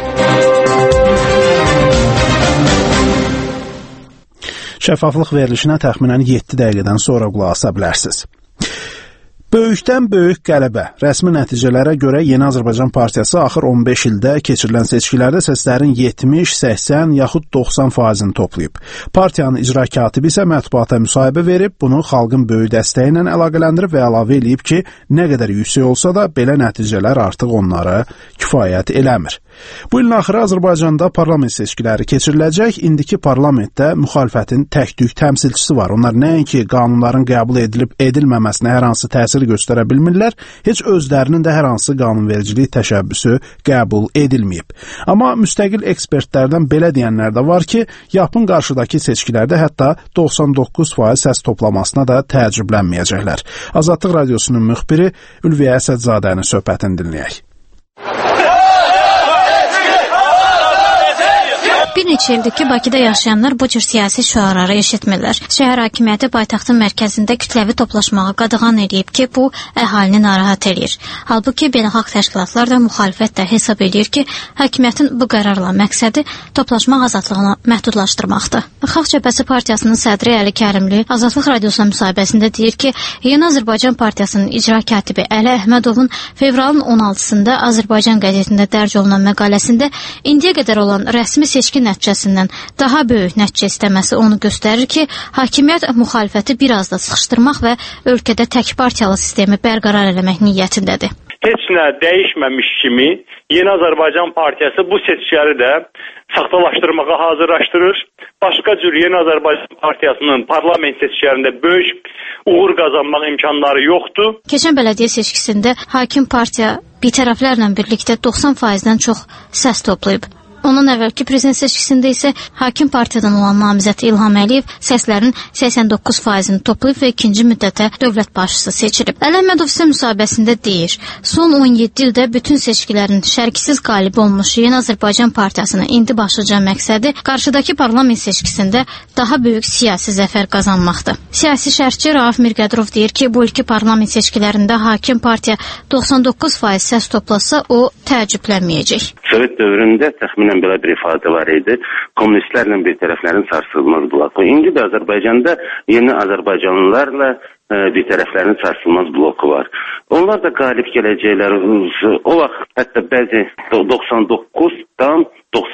Şəffaflıq verilişinə təxminən yeddi dəqiqədən sonra qulaq asa bilərsiniz. Böyükdən böyük qələbə. Rəsmi nəticələrə görə Yeni Azərbaycan Partiyası axır on beş ildə keçirilən seçkilərdə səslərin yetmiş, səksən yaxud doxsan faizini toplayıb. Partiyanın icra katibi isə mətbuata müsahibə verib, bunu xalqın böyük dəstəyi ilə əlaqələndirib və əlavə eləyib ki, nə qədər yüksək olsa da belə nəticələr artıq onlara kifayət eləmir. Bu ilin axırı Azərbaycanda parlament seçkiləri keçiriləcək. İndiki parlamentdə müxalifətin tək-tük təmsilçisi var. Onlar nəinki qanunların qəbul edilib edilməməsinə hər hansı təsir göstərə bilmirlər, heç özlərinin də hər hansı qanunvericilik təşəbbüsü qəbul edilməyib. Amma müstəqil ekspertlərdən belə deyənlər də var ki, yapın qarşıdakı seçkilərdə hətta doxsan doqquz faiz səs toplamasına da təəccüblənməyəcəklər. Azadlıq Radiosunun müxbiri Ülviyə Əsədzadənin söhbətini dinləyək. Bir neçə ildir ki, Bakıda yaşayanlar bu cür siyasi şüarları eşitmirlər. Şəhər hakimiyyəti paytaxtın mərkəzində kütləvi toplaşmağı qadağan edib ki, bu əhalini narahat edir. Halbuki beynəlxalq təşkilatlar da müxalifət də hesab edir ki, hakimiyyətin bu qərarla məqsədi toplaşmaq azadlığını məhdudlaşdırmaqdır. Xalq Cəbhəsi Partiyasının sədri Əli Kərimli Azadlıq Radiosuna müsahibəsində deyir ki, Yeni Azərbaycan Partiyasının icra katibi Əli Əhmədovun fevralın on altısında Azərbaycan qəzetində dərc olunan məqaləsində indiyə qədər olan rəsmi seçki nəticəsindən daha böyük nəticə istəməsi onu göstərir ki, hakimiyyət müxalifəti biraz da sıxışdırmaq və ölkədə tək partiyalı sistemi bərqərar eləmək niyyətindədir. Heç nə dəyişməmiş kimi Yeni Azərbaycan Partiyası bu seçkiləri də saxtalaşdırmağa hazırlaşdırır. Başqa cür Yeni Azərbaycan Partiyasının parlament seçkilərində böyük uğur qazanmaq imkanları yoxdur. Keçən bələdiyyə seçkisində hakim partiya bitərəflərlə birlikdə doxsan faizdən çox səs toplayıb. Ondan əvvəlki prezident seçkisində isə hakim partiyadan olan namizəd İlham Əliyev səslərin səksən doqquz faizini toplayıb və ikinci müddətə dövlət başçısı seçilib. Əli Əhmədov isə müsahibəsində deyir, son on yeddi ildə bütün seçkilərin şərkisiz qalib olmuş Yeni Azərbaycan Partiyasının indi başlıca məqsədi qarşıdakı parlament seçkisində daha böyük siyasi zəfər qazanmaqdır. Siyasi şərhçi Rauf Mirqədirov deyir ki, bu ilki parlament seçkilərində hakim partiya doxsan doqquz faiz səs toplasa, o təəccüblənməyəcək. Sovet dövründə təxminən belə bir ifadə var idi. Kommunistlərlə bir tərəflərin sarsılmaz bloku. İndi də Azərbaycanda yeni Azərbaycanlılarla e, bir tərəflərin sarsılmaz bloku var. Onlar da qalib gələcəklər. O vaxt hətta bəzi doxsan doqquzdan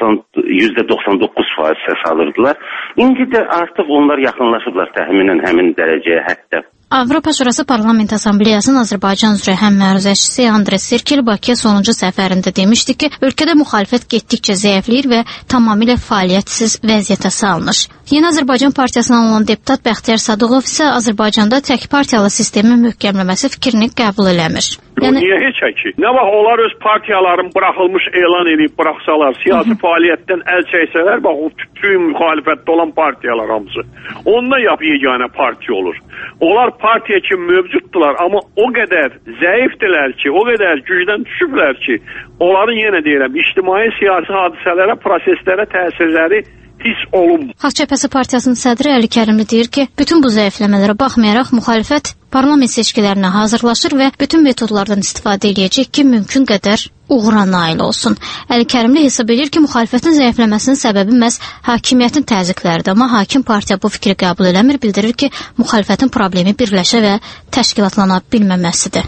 yüzdə doxsan doqquz faiz səs alırdılar. İndi də artıq onlar yaxınlaşıblar təxminən həmin dərəcəyə hətta. Avropa Şurası Parlament Assambleyasının Azərbaycan üzrə həmməruzəşçisi Andres Sirkil Bakıya sonuncu səfərində demişdi ki, ölkədə müxalifət getdikcə zəifləyir və tamamilə fəaliyyətsiz vəziyyətə salınır. Yeni Azərbaycan Partiyasından olan deputat Bəxtiyar Sadıqov isə Azərbaycanda tək partiyalı sistemin möhkəmləməsi fikrini qəbul eləmir. Yəni, niyə heç ki? Nə vaxt onlar öz partiyaların buraxılmış elan edib buraxsalar, siyasi fəaliyyətdən əl çəksələr, bax o tüm müxalifətdə olan partiyalar hamısı. Onunla yap yeganə partiya olur. Onlar partiya kimi mövcuddular, amma o qədər zəifdilər ki, o qədər gücdən düşüblər ki, onların yenə deyirəm, ictimai siyasi hadisələrə, proseslərə təsirləri hiss olunmur. Xalq Cəbhəsi Partiyasının sədri Əli Kərimli deyir ki, bütün bu zəifləmələrə baxmayaraq müxalifət parlament seçkilərinə hazırlaşır və bütün metodlardan istifadə edəcək ki, mümkün qədər uğura nail olsun. Əli Kərimli hesab edir ki, müxalifətin zəifləməsinin səbəbi məhz hakimiyyətin təzyiqləridir, amma hakim partiya bu fikri qəbul eləmir, bildirir ki, müxalifətin problemi birləşə və təşkilatlana bilməməsidir.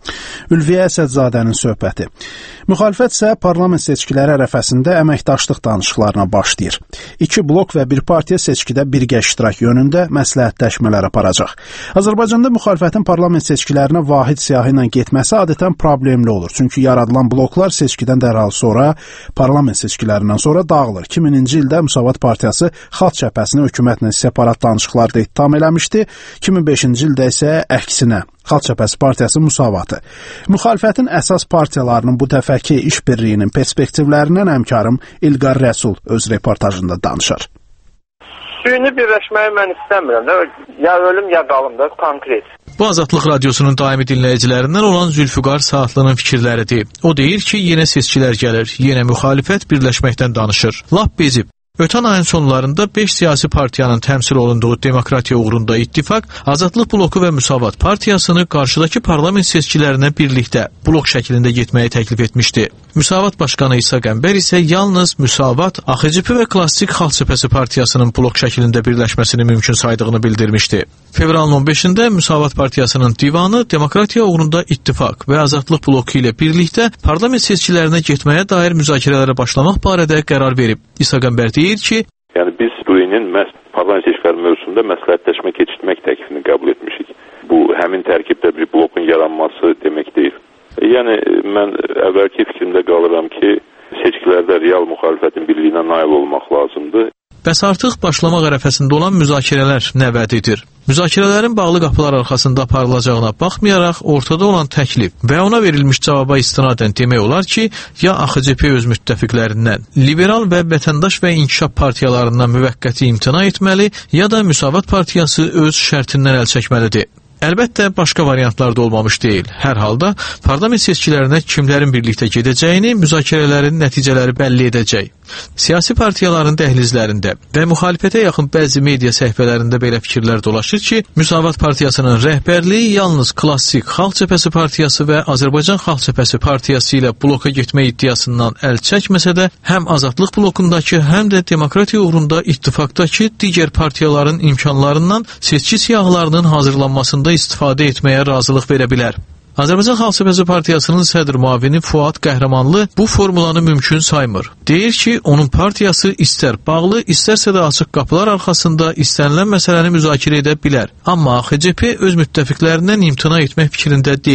Ülviyə Əsədzadənin söhbəti. Müxalifət isə parlament seçkiləri ərəfəsində əməkdaşlıq danışıqlarına başlayır. İki blok və bir partiya seçkidə birgə iştirak yönündə məsləhətləşmələr aparacaq. Azərbaycanda müxalifətin parlament seçkilərinə vahid siyahı ilə getməsi adətən problemli olur. Çünki yaradılan bloklar seçkidən dərhal sonra, parlament seçkilərindən sonra dağılır. iki mininci ildə Müsavat Partiyası Xalq Cəbhəsini hökumətlə separat danışıqlarda ittiham eləmişdi. iki min beşinci ildə isə əksinə. Xalq Cəbhəsi Partiyası Müsavatı. Müxalifətin əsas partiyalarının bu dəfəki işbirliyinin perspektivlərindən həmkarım İlqar Rəsul öz reportajında danışır. Süni birləşməyi mən istəmirəm də, ya ölüm ya qalım da, konkret. Bu Azadlıq Radiosunun daimi dinləyicilərindən olan Zülfüqar Saatlının fikirləridir. O deyir ki, yenə seçkilər gəlir, yenə müxalifət birləşməkdən danışır. Lap bezib. Ötən ayın sonlarında beş siyasi partiyanın təmsil olunduğu Demokratiya uğrunda İttifaq, Azadlıq bloku və Müsavat partiyasını qarşıdakı parlament seçkilərinə birlikdə blok şəklində getməyi təklif etmişdi. Müsavat başqanı İsa Qəmbər isə yalnız Müsavat, A X C P və Klassik Xalq Cəbhəsi partiyasının blok şəklində birləşməsini mümkün saydığını bildirmişdi. Fevralın on beşində Müsavat partiyasının divanı Demokratiya uğrunda İttifaq və Azadlıq bloku ilə birlikdə parlament seçkilərinə getməyə dair müzakirələrə başlamaq barədə qərar verib. İsa Qəmbər deyir ki, yəni biz bu ilin məhz parlament seçkiləri mövzusunda məsləhətləşmə keçirtmək təklifini qəbul etmişik. Bu həmin tərkibdə bir blokun yaranması demək deyil. Yəni mən əvvəlki fikrimdə qalıram ki, seçkilərdə real müxalifətin birliyinə nail olmaq lazımdır. Bəs artıq başlamaq ərəfəsində olan müzakirələr nə vəd edir? Müzakirələrin bağlı qapılar arxasında aparılacağına baxmayaraq ortada olan təklif və ona verilmiş cavaba istinadən demək olar ki, ya A X C P öz müttəfiqlərindən, liberal və vətəndaş və inkişaf partiyalarından müvəqqəti imtina etməli, ya da Müsavat partiyası öz şərtindən əl çəkməlidir. Əlbəttə, başqa variantlar da olmamış deyil. Hər halda, parlament seçkilərinə kimlərin birlikdə gedəcəyini müzakirələrin nəticələri bəlli edəcək. Siyasi partiyaların dəhlizlərində və müxalifətə yaxın bəzi media səhifələrində belə fikirlər dolaşır ki, Müsavat partiyasının rəhbərliyi yalnız Klassik Xalq Cəbhəsi partiyası və Azərbaycan Xalq Cəbhəsi partiyası ilə bloka getmə iddiasından əl çəkməsə də, həm Azadlıq blokundakı, həm də Demokratiya uğrunda İttifaqdakı digər partiyaların imkanlarından seçki siyahılarının hazırlanmasında istifadə etməyə razılıq verə bilər. Azərbaycan Xalq Cəbhəsi partiyasının sədr müavini Fuad Qəhrəmanlı bu formulanı mümkün saymır. Deyir ki, onun partiyası istər bağlı, istərsə də açıq qapılar arxasında istənilən məsələni müzakirə edə bilər. Amma A X C P öz müttəfiqlərindən imtina etmək fikrində deyil.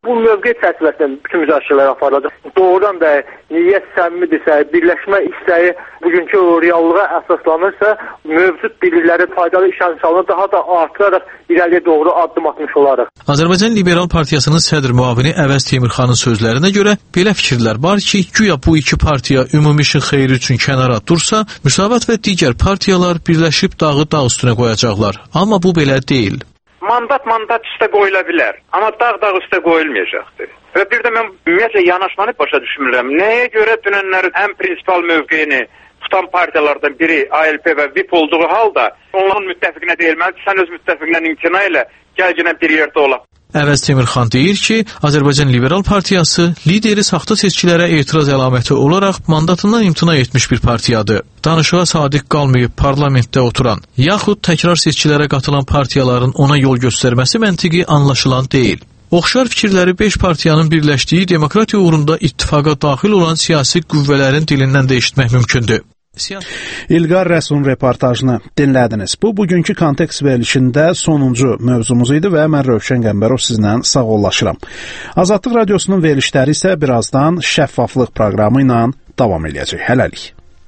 Bu mövqe çərçivəsində bütün müzakirələr aparılacaq. Doğrudan da niyyət səmimidirsə, birləşmə istəyi bugünkü reallığa əsaslanırsa, mövcud birliklərin faydalı iş imkanını daha da artıraraq irəliyə doğru addım atmış olaraq. Azərbaycan Liberal Partiyasının sədr müavini Əvəz Temirxanın sözlərinə görə belə fikirlər var ki, güya bu iki partiya ümumi işin xeyri üçün kənara dursa, Müsavat və digər partiyalar birləşib dağı dağ üstünə qoyacaqlar. Amma bu belə deyil. Mandat mandat üstə qoyula bilər, amma dağ dağ üstə qoyulmayacaqdır. Və bir də mən ümumiyyətlə yanaşmanı başa düşmürəm. Nəyə görə dünənlərin ən prinsipal mövqeyini tutan partiyalardan biri A L P və V I P olduğu halda onların müttəfiqinə deyilməlidir, sən öz müttəfiqinə imtina ilə gəlginə bir yerdə olaq. Əvəz Temirxan deyir ki, Azərbaycan Liberal Partiyası lideri saxta seçkilərə etiraz əlaməti olaraq mandatından imtina etmiş bir partiyadır. Danışığa sadiq qalmayıb parlamentdə oturan, yaxud təkrar seçkilərə qatılan partiyaların ona yol göstərməsi məntiqi anlaşılan deyil. Oxşar fikirləri beş partiyanın birləşdiyi demokratiya uğrunda ittifaqa daxil olan siyasi qüvvələrin dilindən də eşitmək mümkündür. İlqar Rəsun reportajını dinlədiniz. Bu, bugünkü kontekst verilişində sonuncu mövzumuz idi və mən Rövşən Qəmbərov sizlə sağollaşıram. Azadlıq Radiosunun verilişləri isə birazdan şəffaflıq proqramı ilə davam edəcək. Hələlik.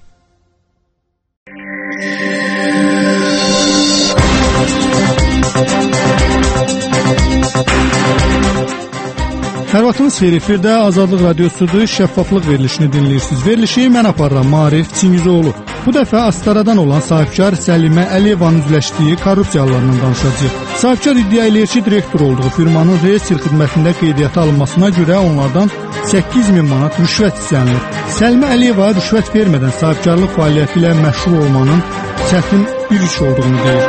Hər vaxtınız xeyir, efirdə Azadlıq Radiosudur, şəffaflıq verilişini dinləyirsiniz. Verilişi mən aparıram, Maarif Çingizoğlu. Bu dəfə Astaradan olan sahibkar Səlimə Əliyevanın üzləşdiyi korrupsiyalarından danışacağıq. Sahibkar iddia eləyir ki, direktor olduğu firmanın reyestr xidmətində qeydiyyata alınmasına görə onlardan səkkiz min manat rüşvət istənilir. Səlimə Əliyeva rüşvət vermədən sahibkarlıq fəaliyyəti ilə məşğul olmanın çətin bir iş olduğunu deyir.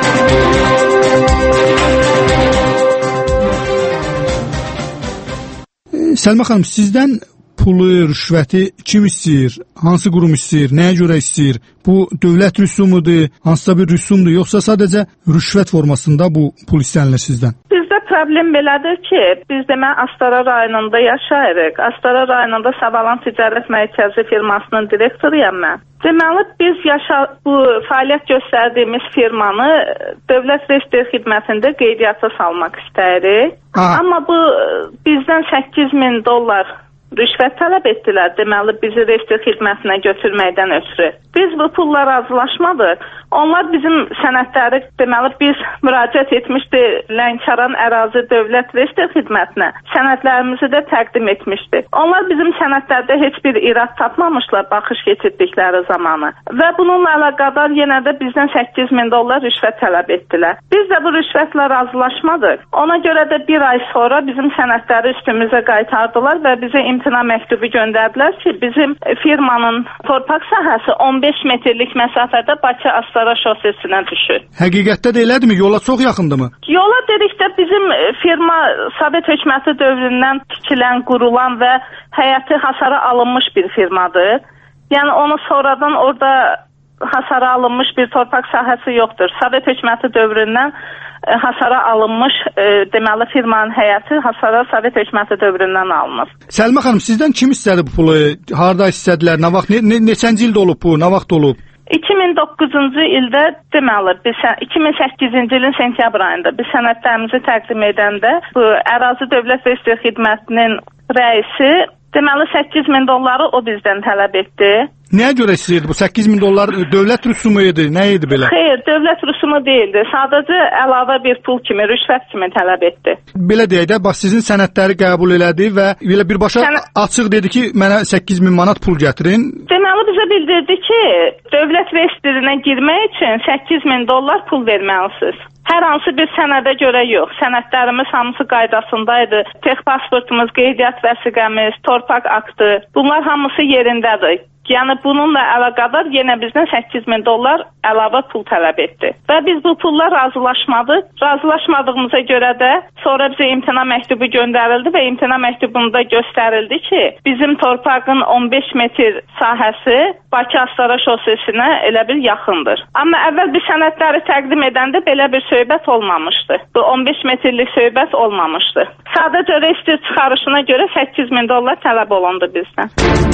Səlmə xanım, sizdən pulu, rüşvəti kim istəyir? Hansı qurum istəyir? Nəyə görə istəyir? Bu dövlət rüsumudur, hansısa bir rüsumdur, yoxsa sadəcə rüşvət formasında bu pul istənilir sizdən? Bizdə problem belədir ki, biz demə Astara rayonunda yaşayırıq. Astara rayonunda Savalan Ticarət Mərkəzi firmasının direktoruyam mən. Deməli, biz yaşa bu fəaliyyət göstərdiyimiz firmanı dövlət reyestr xidmətində qeydiyyata salmaq istəyirik. Aha. Amma bu bizdən səkkiz min dollar rüşvət tələb etdilər, deməli bizi reyestr xidmətinə götürməkdən ötürü. Biz bu pulla razılaşmadıq. Onlar bizim sənədləri, deməli biz müraciət etmişdi Lənkəran ərazi dövlət reyestr xidmətinə. Sənədlərimizi də təqdim etmişdi. Onlar bizim sənədlərdə heç bir irad tapmamışlar baxış keçirdikləri zamanı. Və bununla əlaqədar yenə də bizdən səkkiz min dollar rüşvət tələb etdilər. Biz də bu rüşvətlə razılaşmadıq. Ona görə də bir ay sonra bizim sənədləri üstümüzə qaytardılar və bizə imtina məktubu göndərdilər ki, bizim firmanın torpaq sahəsi on beş metrlik məsafədə Bakı-Astara şosesinə düşür. Həqiqətdə də elədirmi? Yola çox yaxındırmı? Yola dedikdə bizim firma Sovet hökuməti dövründən tikilən, qurulan və həyəti hasara alınmış bir firmadır. Yəni onu sonradan orada hasara alınmış bir torpaq sahəsi yoxdur. Sovet hökuməti dövründən hasara alınmış, e, deməli firmanın həyəti hasara Sovet hökuməti dövründən alınır. Səlmə xanım, sizdən kim istədi bu pulu? Harda istədilər? Nə vaxt, ne, ne, neçənci ildə olub bu? Nə vaxt olub? iki min doqquzuncu ildə, deməli, biz iki min səkkizinci ilin sentyabr ayında biz sənədlərimizi təqdim edəndə bu ərazi dövlət reyestr xidmətinin rəisi, deməli səkkiz min dolları o bizdən tələb etdi. Nəyə görə istəyirdi bu səkkiz min dollar? Dövlət rüsumu idi, nə idi belə? Xeyr, dövlət rüsumu deyildi. Sadəcə əlavə bir pul kimi, rüşvət kimi tələb etdi. Belə deyək də, bax sizin sənədləri qəbul elədi və belə birbaşa Sənə... açıq dedi ki, mənə səkkiz min manat pul gətirin. Deməli bizə bildirdi ki, dövlət reyestrinə girmək üçün səkkiz min dollar pul verməlisiniz. Hər hansı bir sənədə görə yox. Sənədlərimiz hamısı qaydasındaydı. Texpasportumuz, qeydiyyat vəsiqəmiz, torpaq aktı, bunlar hamısı yerindədir. Yəni bununla əlaqədar yenə bizdən səkkiz min dollar əlavə pul tələb etdi. Və biz bu pulla razılaşmadıq. Razılaşmadığımıza görə də sonra bizə imtina məktubu göndərildi və imtina məktubunda göstərildi ki, bizim torpağın on beş metr sahəsi Bakı-Astara şosesinə elə bir yaxındır. Amma əvvəl bir sənədləri təqdim edəndə belə bir söhbət olmamışdı. Bu on beş metrlik söhbət olmamışdı. Sadəcə reyestr çıxarışına görə səkkiz min dollar tələb olundu bizdən.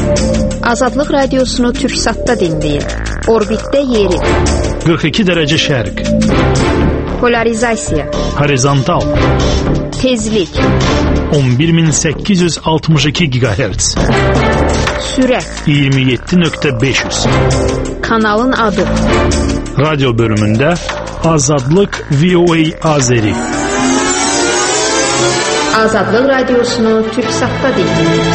Azadlıq Radiosunu Türksatda dinləyin. Orbitdə yeri. qırx iki dərəcə şərq. Polarizasiya. Horizontal. Tezlik. on bir min səkkiz yüz altmış iki giqahertz. Sürət iyirmi yeddi nöqtə beş yüz. Kanalın adı. Radio bölümündə Azadlıq V O A Azeri. Azadlıq radiosunu TürkSatda dinləyirsiniz.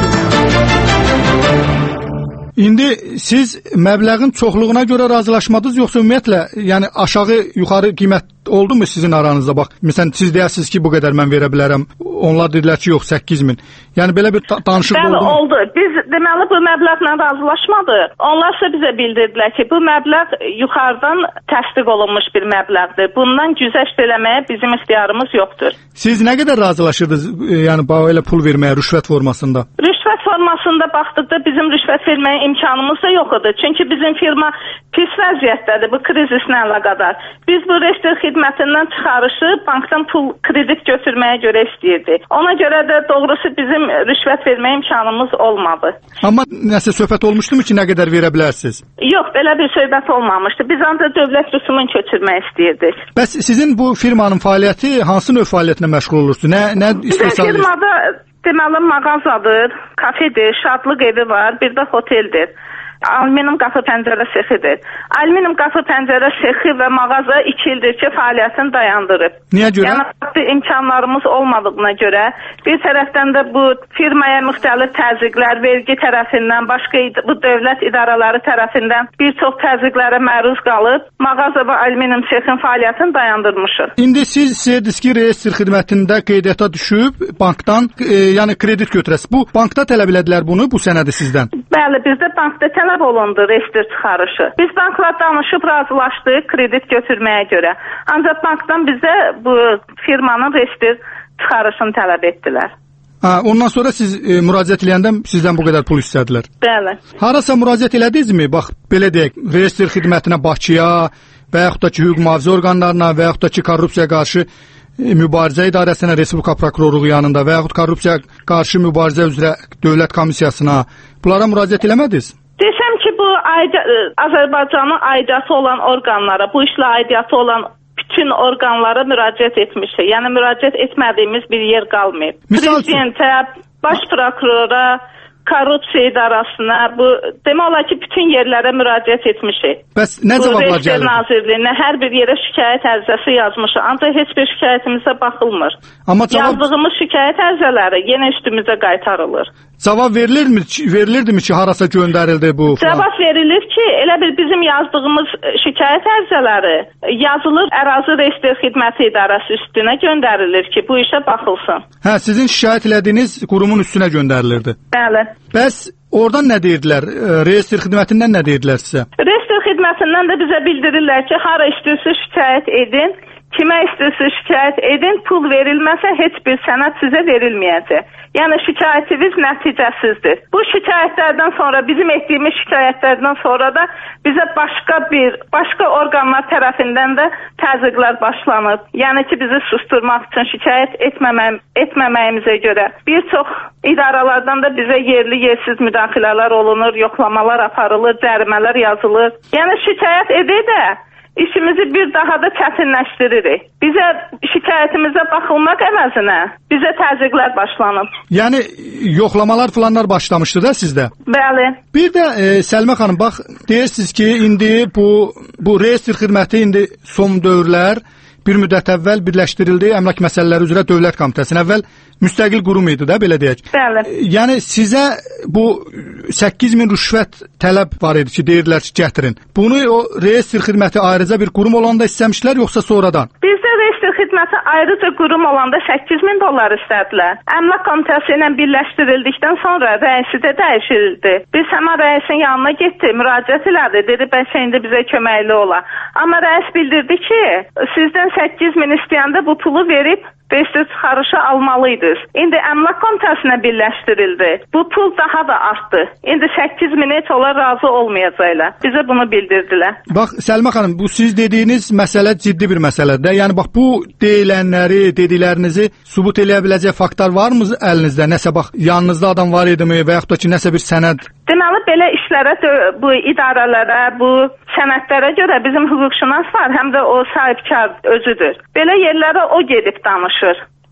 İndi siz məbləğin çoxluğuna görə razılaşmadınız, yoxsa ümumiyyətlə, yəni aşağı yuxarı qiymət oldu mu sizin aranızda? Bax, məsələn, siz deyəsiniz ki, bu qədər mən verə bilərəm. Onlar deyirlər ki, yox, səkkiz min. Yəni belə bir danışıq oldu mu? Bəli, oldu. Biz deməli bu məbləğlə razılaşmadıq. Onlar isə bizə bildirdilər ki, bu məbləğ yuxarıdan təsdiq olunmuş bir məbləğdir. Bundan güzəşt eləməyə bizim ixtiyarımız yoxdur. Siz nə qədər razılaşırdınız, yəni belə pul verməyə rüşvət formasında? Rüşvət formasında baxdıqda bizim rüşvət verməyə imkanımız da yox idi. Çünki bizim firma pis vəziyyətdədir bu krizislə əlaqədar. Biz bu reyestr xidmətindən çıxarışı bankdan pul kredit götürməyə görə istəyirdik. Ona görə də doğrusu bizim rüşvət verməyə imkanımız olmadı. Amma nəsə söhbət olmuşdu mu ki, nə qədər verə bilərsiniz? Yox, belə bir söhbət olmamışdı. Biz ancaq dövlət rüsumunu köçürmək istəyirdik. Bəs sizin bu firmanın fəaliyyəti hansı növ fəaliyyətlə məşğul olursunuz? Nə nə istehsal edirsiniz? Firmada deməli mağazadır, kafedir, şadlıq evi var, bir də oteldir. Alüminium qapı pəncərə sexidir. Alüminium qapı pəncərə sexi və mağaza iki ildir ki, fəaliyyətini dayandırıb. Niyə görə? Yəni, imkanlarımız olmadığına görə bir tərəfdən də bu firmaya müxtəlif təzyiqlər, vergi tərəfindən, başqa bu dövlət idarələri tərəfindən bir çox təzyiqlərə məruz qalıb, mağaza və alüminium sexin fəaliyyətini dayandırmışıq. İndi siz istəyirsiniz ki, reyestr xidmətində qeydiyyata düşüb, bankdan e, yəni kredit götürəsiniz. Bu, bankda tələb elədilər bunu, bu sənədi sizdən? Bəli, bizdə bankda tələb olundu reyestr çıxarışı. Biz bankla danışıb razılaşdıq kredit götürməyə görə. Ancaq bankdan bizə bu firmanın reyestr çıxarışını tələb etdilər. Ha, ondan sonra siz e, müraciət edəndə sizdən bu qədər pul istədilər. Bəli. Harasa müraciət elədinizmi? Bax, belə deyək, reyestr xidmətinə Bakıya və yaxud da ki, hüquq mühafizə orqanlarına və yaxud da ki, korrupsiyaya qarşı mübarizə idarəsinə, Respublika prokurorluğu yanında və yaxud korrupsiya qarşı mübarizə üzrə dövlət komissiyasına bunlara müraciət eləmədiniz? Desəm ki, bu Azərbaycanın aidiyyatı olan orqanlara, bu işlə aidiyyatı olan bütün orqanlara müraciət etmişik. Yəni müraciət etmədiyimiz bir yer qalmayıb. Prezidentə, baş prokurora, korrupsiya idarəsinə, bu demək olar ki, bütün yerlərə müraciət etmişik. Bəs nə cavablar gəlir? Bu Nazirliyinə hər bir yerə şikayət ərizəsi yazmışıq. Ancaq heç bir şikayətimizə baxılmır. Amma cavab... Yazdığımız şikayət ərizələri yenə üstümüzə qaytarılır. Cavab verilirmi, verilirdi ki, harasa göndərildi bu? Cavab verilir ki, elə bir bizim yazdığımız şikayət ərizələri yazılır ərazi reyestr xidməti idarəsi üstünə göndərilir ki, bu işə baxılsın. Hə, sizin şikayət elədiyiniz qurumun üstünə göndərilirdi. Bəli. Bəs oradan nə deyirdilər? Reyestr xidmətindən nə deyirdilər sizə? Reyestr xidmətindən də bizə bildirirlər ki, hara istəyirsiniz şikayət edin, kimə istəyirsiniz şikayət edin, pul verilməsə heç bir sənəd sizə verilməyəcək. Yəni şikayətiniz nəticəsizdir. Bu şikayətlərdən sonra, bizim etdiyimiz şikayətlərdən sonra da bizə başqa bir, başqa orqanlar tərəfindən də təzyiqlər başlanıb. Yəni ki, bizi susturmaq üçün şikayət etməmə, etməməyimizə görə bir çox idarələrdən də bizə yerli yersiz müdaxilələr olunur, yoxlamalar aparılır, cərimələr yazılır. Yəni şikayət edə də İşimizi bir daha da çətinləşdiririk. Bizə şikayətimizə baxılmaq əvəzinə bizə təzyiqlər başlanıb. Yəni yoxlamalar falanlar başlamışdı da sizdə? Bəli. Bir də e, Səlmə xanım, bax deyirsiniz ki, indi bu bu reyestr xidməti indi son dövrlər bir müddət əvvəl birləşdirildi Əmlak Məsələləri üzrə Dövlət Komitəsinin. Əvvəl müstəqil qurum idi də, belə deyək. Bəli. Yəni sizə bu səkkiz min rüşvət tələb var idi ki, deyirdilər ki, gətirin. Bunu o reyestr xidməti ayrıca bir qurum olanda istəmişlər, yoxsa sonradan? Bizdə reyestr xidməti ayrıca qurum olanda səkkiz min dollar istədilər. Əmlak Komitəsi ilə birləşdirildikdən sonra rəisi də dəyişildi. Biz həmən rəisin yanına getdi, müraciət elədi, dedi, bəlkə indi bizə köməkli ola. Amma rəis bildirdi ki, sizdən səkkiz min istəyəndə bu pulu verib reyestr çıxarışı almalıydınız. İndi Əmlak Komitəsinə birləşdirildi. Bu pul daha da artdı. İndi səkkiz min heç onlar razı olmayacaqlar. Bizə bunu bildirdilər. Bax Səlmə xanım, bu siz dediyiniz məsələ ciddi bir məsələdir. Yəni bax bu deyilənləri, dediklərinizi sübut eləyə biləcək faktlar varmı əlinizdə? Nəsə bax yanınızda adam var idimi və yaxud da ki nəsə bir sənəd? Deməli belə işlərə, bu idarələrə, bu sənədlərə görə bizim hüquqşünas var, həm də o sahibkar özüdür. Belə yerlərə o gedib danışır.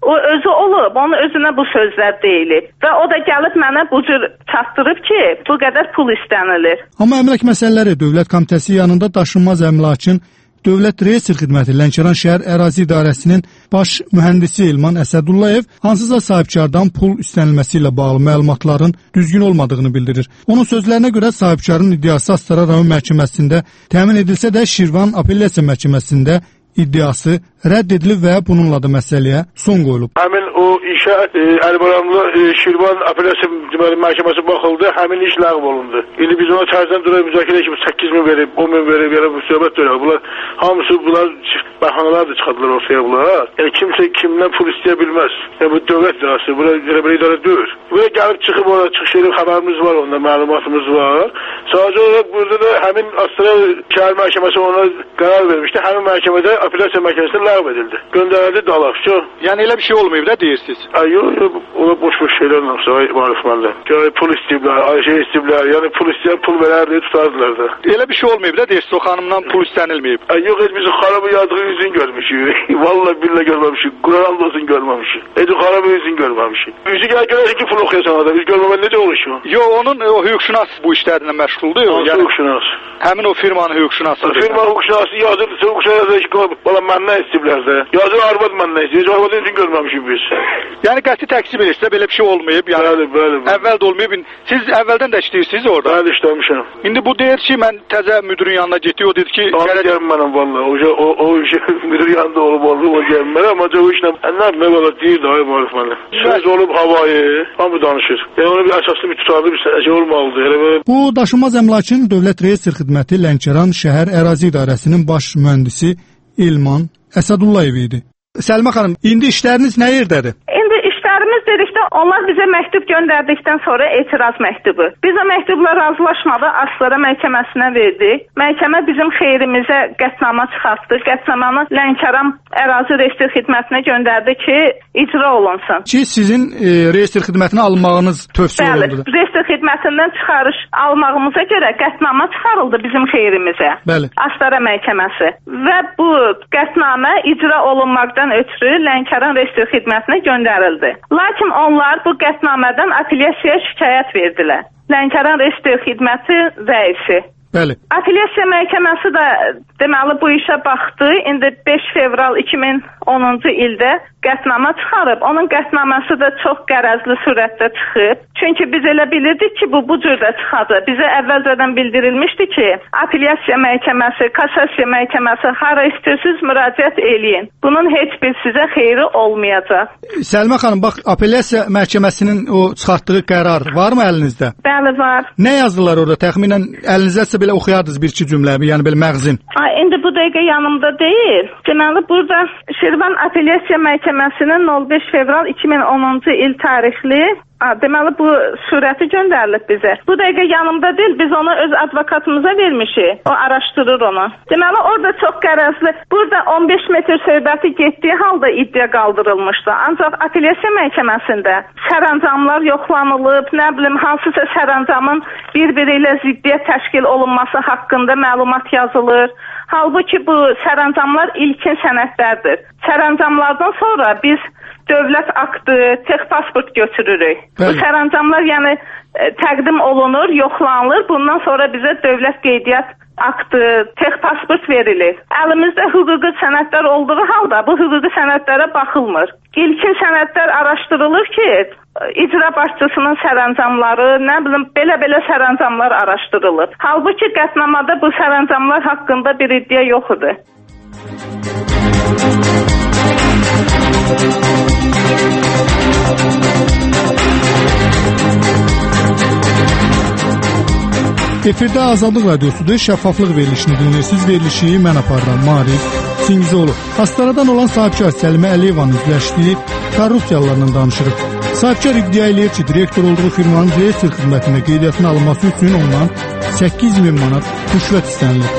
O özü olub, onun özünə bu sözlər deyilib və o da gəlib mənə bu cür çatdırıb ki, bu qədər pul istənilir. Amma əmlak məsələləri Dövlət Komitəsi yanında daşınmaz əmlakın Dövlət Reyestr Xidməti Lənkəran şəhər ərazi idarəsinin baş mühəndisi İlman Əsədullayev hansısa sahibkardan pul istənilməsi ilə bağlı məlumatların düzgün olmadığını bildirir. Onun sözlərinə görə sahibkarın iddiası Astara rayon məhkəməsində təmin edilsə də Şirvan Apellyasiya məhkəməsində iddiası rədd edilib və bununla da məsələyə son qoyulub. Həmin o işə e, Əlbaramlı e, Şirvan Apellyasiya məhkəməsi baxıldı, həmin iş ləğv olundu. İndi biz ona tərzdən duraq müzakirə ki, səkkiz min verib, on min verib, yəni bu söhbət dönər. Bunlar hamısı bunlar bəhanələr də çıxardılar ortaya bunlar. Yəni kimsə kimdən pul istəyə bilməz. Yəni bu dövlət idarəsi, bura elə belə idarə deyil. Buraya gəlib çıxıb orada çıxış edib xəbərimiz var, onda məlumatımız var. Sadəcə olaraq burada da həmin Astara şəhər məhkəməsi ona qərar vermişdi. Həmin məhkəmədə apellyasiya məhkəməsinə ləğv edildi. Göndərildi dalaq. Yəni elə bir şey olmayıb da deyirsiniz. Ay yox, yox, ona boş-boş şeylər olsa Marif müəllim. Yəni pul istəyiblər, ay şey istəyiblər. Yəni pul istəyən pul verərdi, tutardılar da. Elə bir şey olmayıb da deyirsiniz, o xanımdan pul istənilməyib. Ay yox, heç biz xarabı yazdığı üzünü görmüşük. Vallahi billahi görməmişik. Quran olsun görməmişik. Heç xarabı üzünü görməmişik. Üzü gəl görəsən ki, pul oxuyasan orada. Biz görməmən necə olur ki? Yox, onun o hüquqşünas bu işlərlə məşğuldur. Yəni hüquqşünas. Həmin o firmanın hüquqşünasıdır. Firma hüquqşünası yazırdı, hüquqşünası ki, bala məndən istəyiblər də. Yazır arvad məndən istəyir. Arvadın üzünü görməmişik biz. Yəni qəti təksib edirsə belə bir şey olmayıb. Yəni bəli, bəli, bəli. Əvvəl də olmayıb. Siz əvvəldən də işləyirsiniz orada. Bəli, işləmişəm. İndi bu deyir ki, mən təzə müdürün yanına getdik, o dedi ki, gələcəm mənəm vallahi. O o o iş müdür yanında olub oldu, o gəlmir, amma o işlə nə nə valla deyir də ay Marif müəllim. Söz olub havayı, hamı danışır. Yəni onu bir əsaslı bir tutarlı bir şey olmalıdır. Elə belə. Bu daşınmaz əmlakın Dövlət Reyestr Xidməti Lənkəran şəhər ərazi idarəsinin baş mühəndisi İlman Əsədullayev idi. Səlmə xanım, indi işləriniz nə yerdədir? İndi işlərimiz dedikdə onlar bizə məktub göndərdikdən sonra etiraz məktubu. Biz o məktubla razılaşmadı, Astara məhkəməsinə verdik. Məhkəmə bizim xeyrimizə qətnamə çıxartdı. Qətnamanı Lənkəran ərazi reyestr xidmətinə göndərdi ki, icra olunsun. Ki sizin e, reyestr xidmətinə almağınız tövsiyə olundu. Bəli, reyestr xidmətindən çıxarış almağımıza görə qətnamə çıxarıldı bizim xeyrimizə. Bəli. Astara məhkəməsi və bu qətnamə icra olunmaqdan ötürü Lənkəran reyestr xidmətinə göndərildi. Lakin onlar bu qətnamədən apellyasiyaya şikayət verdilər. Lənkəran reyestr xidməti rəisi. Bəli. Apellyasiya məhkəməsi də deməli bu işə baxdı. İndi beş fevral iki min onuncu ildə qətnamə çıxarıb. Onun qətnaməsi də çox qərəzli surətdə çıxıb. Çünki biz elə bilirdik ki, bu bu cürdə çıxacaq. Bizə əvvəlcədən bildirilmişdi ki, apellyasiya məhkəməsi, kassasiya məhkəməsi hara istəyirsiniz müraciət eləyin. Bunun heç bir sizə xeyri olmayacaq. Səlmə xanım, bax apellyasiya məhkəməsinin o çıxartdığı qərar varmı əlinizdə? Bəli, var. Nə yazdılar orada? Təxminən əlinizdə belə oxuyardınız bir-iki cümlə, yəni belə məğzin. Ay, indi bu dəqiqə yanımda deyil. Deməli, burada Şirvan Apellyasiya Məhkəməsinin on beş fevral iki min onuncu il tarixli deməli bu surəti göndərilib bizə. Bu dəqiqə yanımda deyil, biz onu öz advokatımıza vermişik. O araşdırır onu. Deməli orada çox qərəzli. Burada on beş metr söhbəti getdiyi halda iddia qaldırılmışdı. Ancaq apellyasiya məhkəməsində sərəncamlar yoxlanılıb, nə bilim hansısa sərəncamın bir-biri ilə ziddiyyət təşkil olunması haqqında məlumat yazılır. Halbuki bu sərəncamlar ilkin sənədlərdir. Sərəncamlardan sonra biz dövlət aktı, texpasport götürürük. Bəli. Bu sərəncamlar yəni e, təqdim olunur, yoxlanılır. Bundan sonra bizə dövlət qeydiyyat aktı, texpasport verilir. Əlimizdə hüquqi sənədlər olduğu halda bu hüquqi sənədlərə baxılmır. İlkin sənədlər araşdırılır ki, icra başçısının sərəncamları, nə bilim belə-belə sərəncamlar araşdırılır. Halbuki qətnamada bu sərəncamlar haqqında bir iddia yox idi. Efirdə Azadlıq Radiosudur, şəffaflıq verilişini dinləyirsiniz. Verilişi mən aparıram, Marif Singizoğlu. Astaradan olan sahibkar Səlimə Əliyevanın üzləşdiyi korrupsiyalarla danışırıq. Sahibkar iddia eləyir ki, direktor olduğu firmanın reyestr xidmətində qeydiyyatına alınması üçün ondan səkkiz min manat rüşvət istənilir.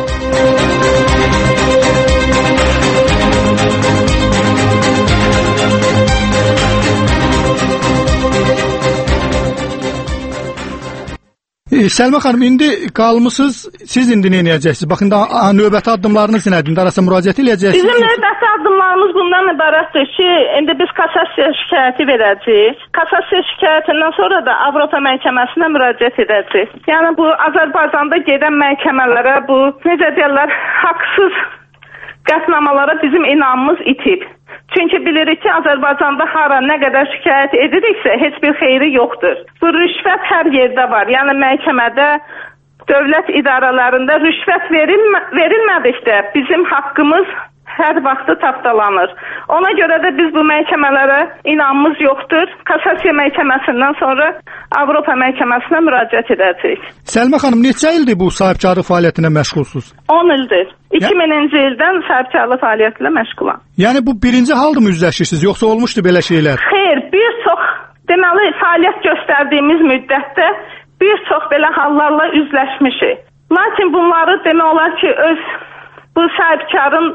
E, Səlmə xanım, indi qalmısınız, siz indi nə edəcəksiniz? Baxın, da növbəti addımlarınız nədir? İndi arasa müraciət edəcəksiniz? Bizim növbəti addımlarımız iddiamız bundan ibarətdir ki, indi biz kassasiya şikayəti verəcəyik. Kassasiya şikayətindən sonra da Avropa məhkəməsinə müraciət edəcəyik. Yəni bu Azərbaycanda gedən məhkəmələrə bu, necə deyirlər, haqsız qətnamalara bizim inamımız itib. Çünki bilirik ki, Azərbaycanda hara nə qədər şikayət ediriksə, heç bir xeyri yoxdur. Bu rüşvət hər yerdə var. Yəni məhkəmədə, dövlət idarələrində rüşvət verilmə, verilmədikdə bizim haqqımız hər vaxtı tapdalanır. Ona görə də biz bu məhkəmələrə inamımız yoxdur. Kassasiya məhkəməsindən sonra Avropa məhkəməsinə müraciət edəcəyik. Səlmə xanım, neçə ildir bu sahibkarlıq fəaliyyətinə məşğulsuz? on ildir. iki minci ildən sahibkarlıq fəaliyyətinə məşğulam. Yəni bu birinci haldır mı üzləşirsiniz, yoxsa olmuşdu belə şeylər? Xeyr, bir çox deməli fəaliyyət göstərdiyimiz müddətdə bir çox belə hallarla üzləşmişik. Lakin bunları demək olar ki, öz bu sahibkarın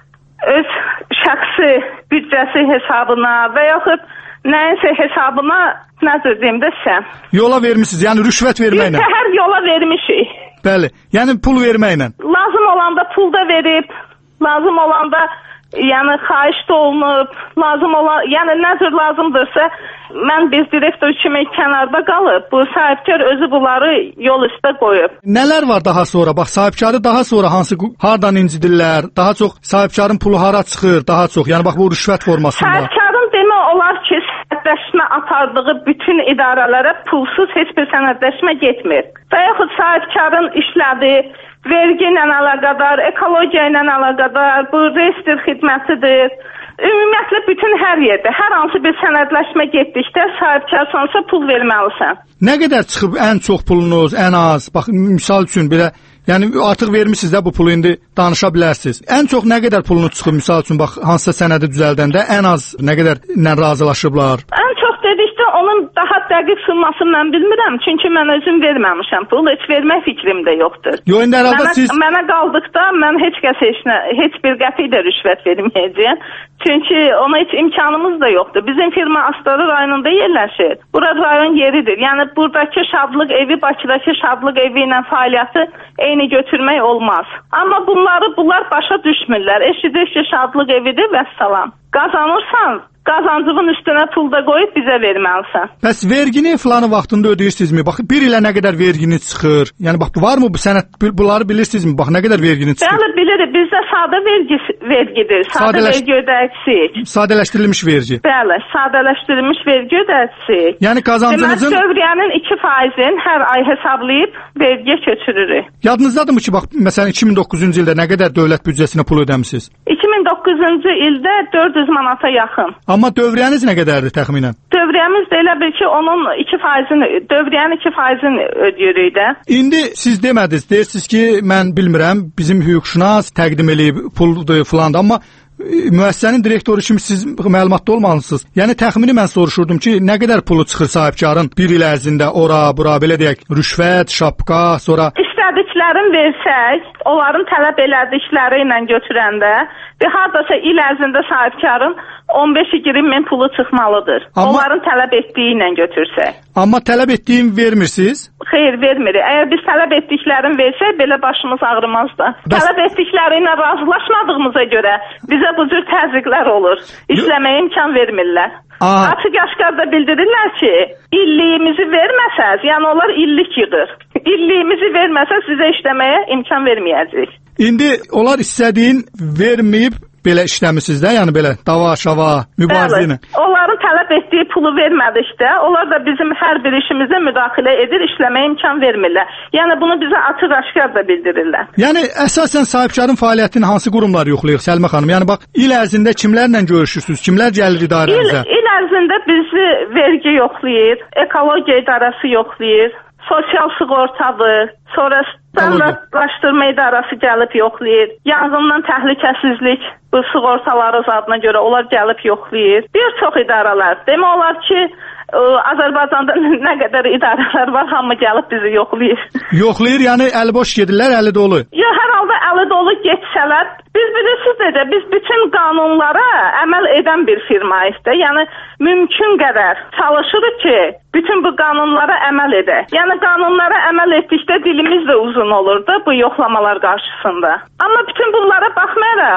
öz şəxsi büdcəsi hesabına və yaxud nəyinsə hesabına, nədir deyim də sən? Yola vermişsiniz, yəni rüşvət verməklə. Biz hər yola vermişik. Bəli, yəni pul verməklə. Lazım olanda pul da verib, lazım olanda yəni xahiş da olunub, lazım olan, yəni nəzər lazımdırsa, mən biz direktor kimi kənarda qalıb, bu sahibkar özü bunları yol üstə qoyub. Nələr var daha sonra? Bax, sahibkarı daha sonra hansı, hardan incidirlər, daha çox sahibkarın pulu hara çıxır, daha çox, yəni bax bu rüşvət formasında. Sahibkarın demək olar ki, sənədləşmə apardığı bütün idarələrə pulsuz heç bir sənədləşmə getmir. Və yaxud sahibkarın işlədiyi vergi ilə əlaqədar, ekologiya ilə əlaqədar, bu reyestr xidmətidir. Ümumiyyətlə bütün hər yerdə, hər hansı bir sənədləşmə getdikdə sahibkarsansa pul verməlisən. Nə qədər çıxıb ən çox pulunuz, ən az? Bax, misal üçün belə, yəni artıq vermişsiniz də bu pulu, indi danışa bilərsiniz. Ən çox nə qədər pulunuz çıxıb, misal üçün, bax, hansısa sənədi düzəldəndə ən az nə qədərlə razılaşıblar? Ən çox dedikdə onun daha dəqiq summasını mən bilmirəm, çünki mən özüm verməmişəm pul, heç vermək fikrim də yoxdur. Yo, indi herhalde mənə, siz... Mənə qaldıqda mən heç kəs heç, nə, heç bir qəpik də rüşvət verməyəcəyəm. Çünki ona heç imkanımız da yoxdur. Bizim firma Astara rayonunda yerləşir. Bura rayon yeridir. Yəni buradakı şadlıq evi, Bakıdakı şadlıq evi ilə fəaliyyəti eyni götürmək olmaz. Amma bunları bunlar başa düşmürlər. Eşidir ki, şadlıq evidir və salam. Qazanırsan, qazancığın üstünə pul da qoyub bizə verməlisən. Bəs vergini filanı vaxtında ödəyirsinizmi? Bax, bir ilə nə qədər vergini çıxır? Yəni bax, var mı bu sənət, bunları bilirsinizmi? Bax, nə qədər vergini çıxır? Bəli, bilirik. Bizdə sadə vergi, vergidir. Sadə Sadələş... vergi ödəyirsik. Sadələşdirilmiş vergi. Bəli, sadələşdirilmiş vergi ödəyirsik. Yəni qazancınızın... Demək, dövriyənin iki faizini hər ay hesablayıb vergiyə köçürürük. Yadınızdadırmı ki, bax, məsələn iki min doqquzuncu ildə nə qədər dövlət büdcəsinə pul ödəmisiniz? iki min doqquzuncu ildə dörd yüz manata yaxın. Amma dövriyəniz nə qədərdir təxminən? Dövriyəmiz də elə bil ki, onun iki faizini, dövriyənin iki faizini ödəyirik də. İndi siz demədiniz, deyirsiniz ki, mən bilmirəm, bizim hüquqşünas təqdim eləyib puldur filandır, amma müəssisənin direktoru kimi siz məlumatda olmalısınız. Yəni təxmini mən soruşurdum ki, nə qədər pulu çıxır sahibkarın bir il ərzində ora, bura, belə deyək, rüşvət, şapka, sonra... İstədiklərini versək, onların tələb elədikləri ilə götürəndə və hardasa il ərzində sahibkarın on beş iyirmi min pulu çıxmalıdır. Amma, onların tələb etdiyi ilə götürsək. Amma tələb etdiyini vermirsiniz? Xeyr, vermirik. Əgər biz tələb etdiklərini versək, belə başımız ağrımaz da. Bəs... Tələb etdikləri ilə razılaşmadığımıza görə bizə bu cür təzyiqlər olur. İşləməyə imkan vermirlər. Açıq-aşkar da bildirirlər ki, illiyimizi verməsəz, yəni onlar illik yığır. İlliyimizi verməsəz sizə işləməyə imkan verməyəcək. İndi onlar istədiyin verməyib belə işləmisiniz də, yəni belə dava, şava, mübarizə ilə. Onların tələb etdiyi pulu vermədikdə, onlar da bizim hər bir işimizə müdaxilə edir, işləməyə imkan vermirlər. Yəni bunu bizə açıq-aşkar da bildirirlər. Yəni əsasən sahibkarın fəaliyyətini hansı qurumlar yoxlayır Səlmə xanım? Yəni bax, il ərzində kimlərlə görüşürsünüz? Kimlər gəlir idarənizə? İl, il ərzində bizi vergi yoxlayır, ekologiya idarəsi yoxlayır, sosial sığortadır, sonra standartlaşdırma idarəsi gəlib yoxlayır, yanğından təhlükəsizlik bu sığortaları zadına görə onlar gəlib yoxlayır. Bir çox idarələr, demək olar ki, ə, Azərbaycanda nə qədər idarələr var, hamı gəlib bizi yoxlayır. Yoxlayır, yəni əli boş gedirlər, əli dolu. Yox, hər halda əli dolu getsələr, biz bilirsiniz də, biz bütün qanunlara əməl edən bir firmayıq da, yəni mümkün qədər çalışırıq ki, bütün bu qanunlara əməl edək. Yəni qanunlara əməl etdikdə dilimiz də uzun olur da bu yoxlamalar qarşısında. Amma bütün bunlara baxmayaraq,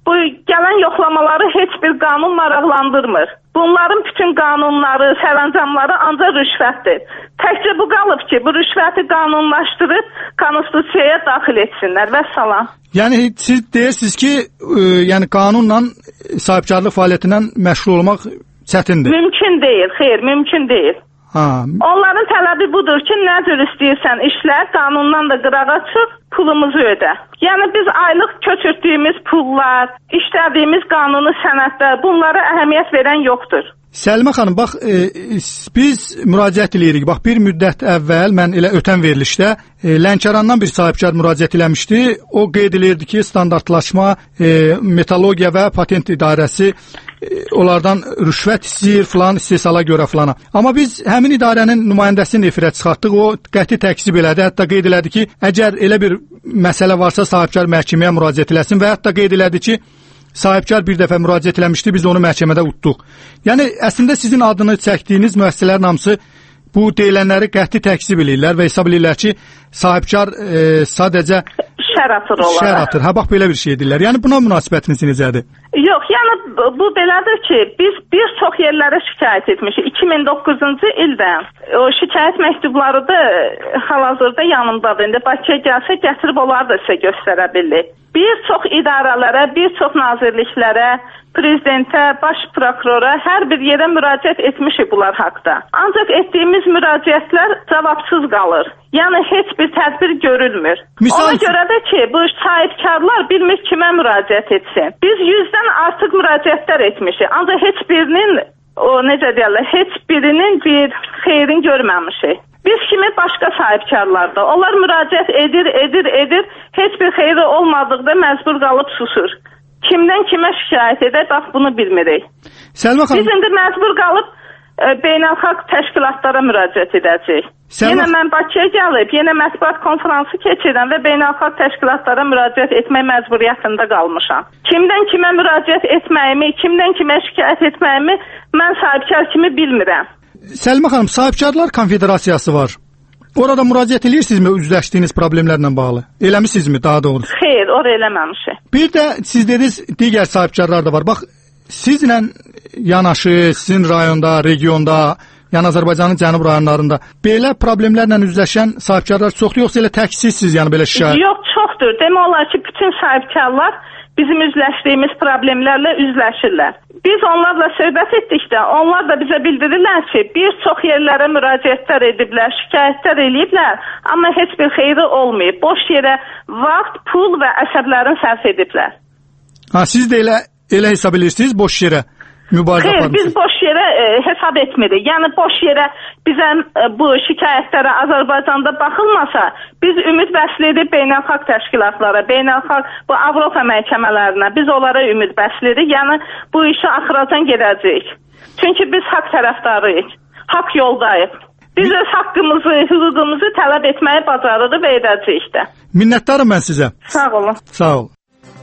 Bu gələn yoxlamaları heç bir qanun maraqlandırmır. Bunların bütün qanunları, sərəncamları ancaq rüşvətdir. Təkcə bu qalıb ki, bu rüşvəti qanunlaşdırıb konstitusiyaya daxil etsinlər. Vəssalam. Yəni siz deyirsiniz ki, e, yəni qanunla sahibkarlıq fəaliyyətindən məşğul olmaq çətindir. Mümkün deyil, xeyr, mümkün deyil. Ha. Onların tələbi budur ki, nə cür istəyirsən işlər, qanundan da qırağa çıx, pulumuzu ödə. Yəni biz aylıq köçürtdüyümüz pullar, işlədiyimiz qanuni sənədlər, bunlara əhəmiyyət verən yoxdur. Səlimə xanım, bax e, biz müraciət eləyirik. Bax bir müddət əvvəl mən elə ötən verilişdə e, Lənkərandan bir sahibkar müraciət eləmişdi. O qeyd elirdi ki, standartlaşma, e, metallurgiya və patent idarəsi e, onlardan rüşvət istəyir filan, istehsala görə filana. Amma biz həmin idarənin nümayəndəsini efirə çıxartdıq. O qəti təkzib elədi. Hətta qeyd elədi ki, əgər elə bir məsələ varsa sahibkar məhkəməyə müraciət eləsin və hətta qeyd elədi ki, sahibkar bir dəfə müraciət eləmişdi, biz onu məhkəmədə utduq. Yəni, əslində sizin adını çəkdiyiniz müəssisələrin hamısı bu deyilənləri qəti təkzib eləyirlər və hesab eləyirlər ki, sahibkar e, sadəcə şər atır olaraq. Şər atır. Hə, bax, belə bir şey edirlər. Yəni, buna münasibətiniz necədir? Yox, yəni bu belədir ki, biz bir çox yerlərə şikayət etmişik. iki min doqquzuncu ildə o şikayət məktubları da hal-hazırda yanımdadır. İndi Bakıya gəlsə gətirib onları da sizə göstərə bilir. Bir çox idarələrə, bir çox nazirliklərə, prezidentə, baş prokurora, hər bir yerə müraciət etmişik bunlar haqda. Ancaq etdiyimiz müraciətlər cavabsız qalır. Yəni heç bir tədbir görülmür. Misal... Ona görə də ki, bu sahibkarlar bilmir kimə müraciət etsin. Biz yüzdən artıq müraciətlər etmişik. Ancaq heç birinin, o necə deyirlər, heç birinin bir xeyrin görməmişik. Biz kimi başqa sahibkarlarda. Onlar müraciət edir, edir, edir. Heç bir xeyri olmadıqda məcbur qalıb susur. Kimdən kimə şikayət edək, bax bunu bilmirik. Səlmə xanım... Biz indi məcbur qalıb e, beynəlxalq təşkilatlara müraciət edəcəyik. Səlmə... Yenə mən Bakıya gəlib, yenə mətbuat konfransı keçirəm və beynəlxalq təşkilatlara müraciət etmək məcburiyyətində qalmışam. Kimdən kimə müraciət etməyimi, kimdən kimə şikayət etməyimi mən sahibkar kimi bilmirəm. Səlmə xanım, sahibkarlar konfederasiyası var. Orada müraciət edirsinizmi üzləşdiyiniz problemlərlə bağlı? Eləmisinizmi daha doğrusu? Xeyr, orada eləməmişik. Bir də siz dediniz digər sahibkarlar da var. Bax, sizlə yanaşı, sizin rayonda, regionda, yəni Azərbaycanın cənub rayonlarında belə problemlərlə üzləşən sahibkarlar çoxdur, yoxsa elə təksizsiz, yəni belə şikayət? Yox, çoxdur. Demək olar ki, bütün sahibkarlar bizim üzləşdiyimiz problemlərlə üzləşirlər. Biz onlarla söhbət etdikdə, onlar da bizə bildirirlər ki, bir çox yerlərə müraciətlər ediblər, şikayətlər ediblər, amma heç bir xeyri olmayıb. Boş yerə vaxt, pul və əsəblərin sərf ediblər. Ha, siz də elə, elə hesab edirsiniz boş yerə? Mübarizə Xeyr, biz boş yerə e, hesab etmirik. Yəni boş yerə bizə e, bu şikayətlərə Azərbaycanda baxılmasa, biz ümid bəsləyirik beynəlxalq təşkilatlara, beynəlxalq bu Avropa məhkəmələrinə, biz onlara ümid bəsləyirik. Yəni bu işi axıracan gedəcəyik. Çünki biz haqq tərəfdarıyıq, haqq yoldayıq. Biz öz haqqımızı, hüququmuzu tələb etməyi bacarırıq və edəcəyik də. Minnətdarım mən sizə. Sağ olun. Sağ ol.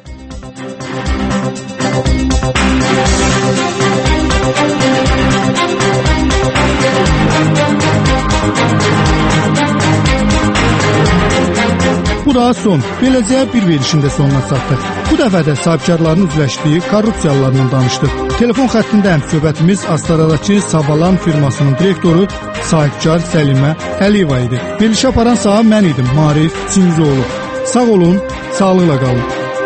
Bu da son. Beləcə bir verilişin də sonuna çatdıq. Bu dəfə də sahibkarların üzləşdiyi korrupsiyalarla danışdıq. Telefon xəttində həmsöhbətimiz Astaradakı Savalan firmasının direktoru sahibkar Səlimə Əliyeva idi. Verilişi aparan sağ mən idim, Marif Çingizoğlu. Sağ olun, sağlıqla qalın.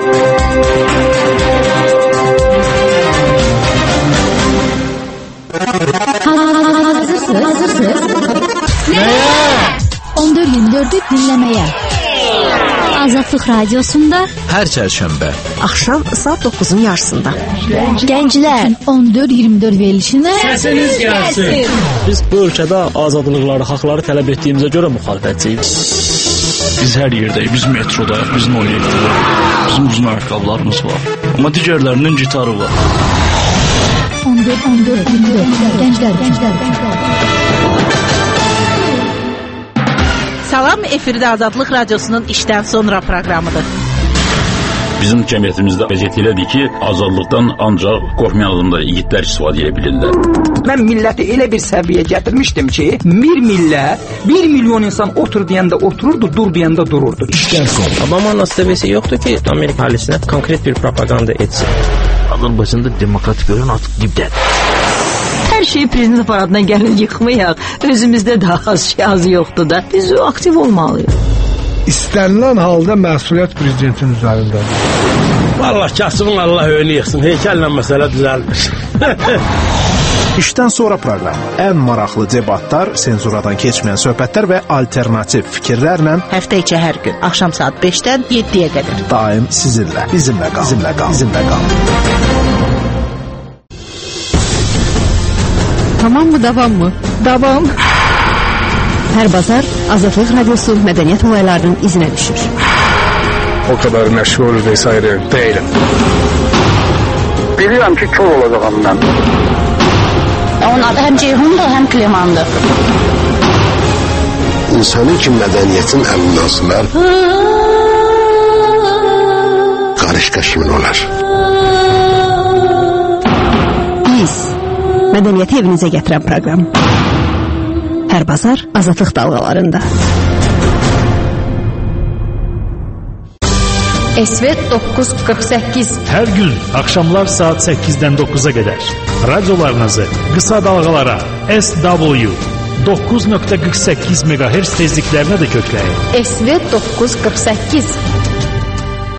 Hazırsınız? Hazırsınız? Nəyə? on dörd iyirmi dördü dinləməyə. Azadlıq Radiosunda hər çərşənbə axşam saat doqquzun yarısında. Gənclər on dörd iyirmi dörd verilişinə səsiniz gəlsin. Biz bu ölkədə azadlıqları, haqları tələb etdiyimizə görə müxalifətçiyik. Biz hər yerdəyik, biz metrodayıq, biz noyekdəyik. Bizim uzun ayaqqabılarımız var. Amma digərlərinin gitarı var. on dörd on dörd iyirmi dörd Gənclər, gənclər, gənclər. Salam, efirdə Azadlıq Radiosunun işdən sonra proqramıdır. Bizim cəmiyyətimizdə vəziyyət elədir ki, azadlıqdan ancaq qorxmayan adamlar, igidlər istifadə edə bilirlər. Mən milləti elə bir səviyyəyə gətirmişdim ki, bir millət, bir milyon insan otur deyəndə otururdu, dur deyəndə dururdu. İşdən sonra. Obama'nın astabesi yoktu ki Amerika halisine konkret bir propaganda etsin. Azərbaycanda demokratik görən artıq dibdədir. Hər şeyi prezident aparatına gəlin yıxmayaq. Özümüzdə daha az şey az yoxdur da. Biz aktiv olmalıyıq. İstənilən halda məsuliyyət prezidentin üzərindədir. Vallahi kasımın Allah önü yıxsın. Heykəllə məsələ düzəlmiş. İşdən sonra proqramı ən maraqlı debatlar, senzuradan keçməyən söhbətlər və alternativ fikirlərlə həftə içi hər gün axşam saat beşdən yeddiyə qədər daim sizinlə, bizimlə qal, bizimlə qal, bizimlə qal. Tamam mı, davam mı? Davam. Hər bazar Azadlıq Radiosu mədəniyyət olaylarının izinə düşür. O kadar məşğul vesaire değilim. Bilirəm ki, kör olacağım mən. Onun adı həm Ceyhundur, həm Klemandır. İnsanın ki mədəniyyətin əlindən sınar, qarışqa kimin olar? Biz, mədəniyyəti evinizə gətirən proqram. Hər bazar Azadlıq dalğalarında. S V doqquz qırx səkkiz. Hər gün axşamlar saat səkkizdən doqquza qədər radiolarınızı qısa dalğalara S W doqquz nöqtə qırx səkkiz meqahertz tezliklərinə də kökləyin. S V doqquz qırx səkkiz.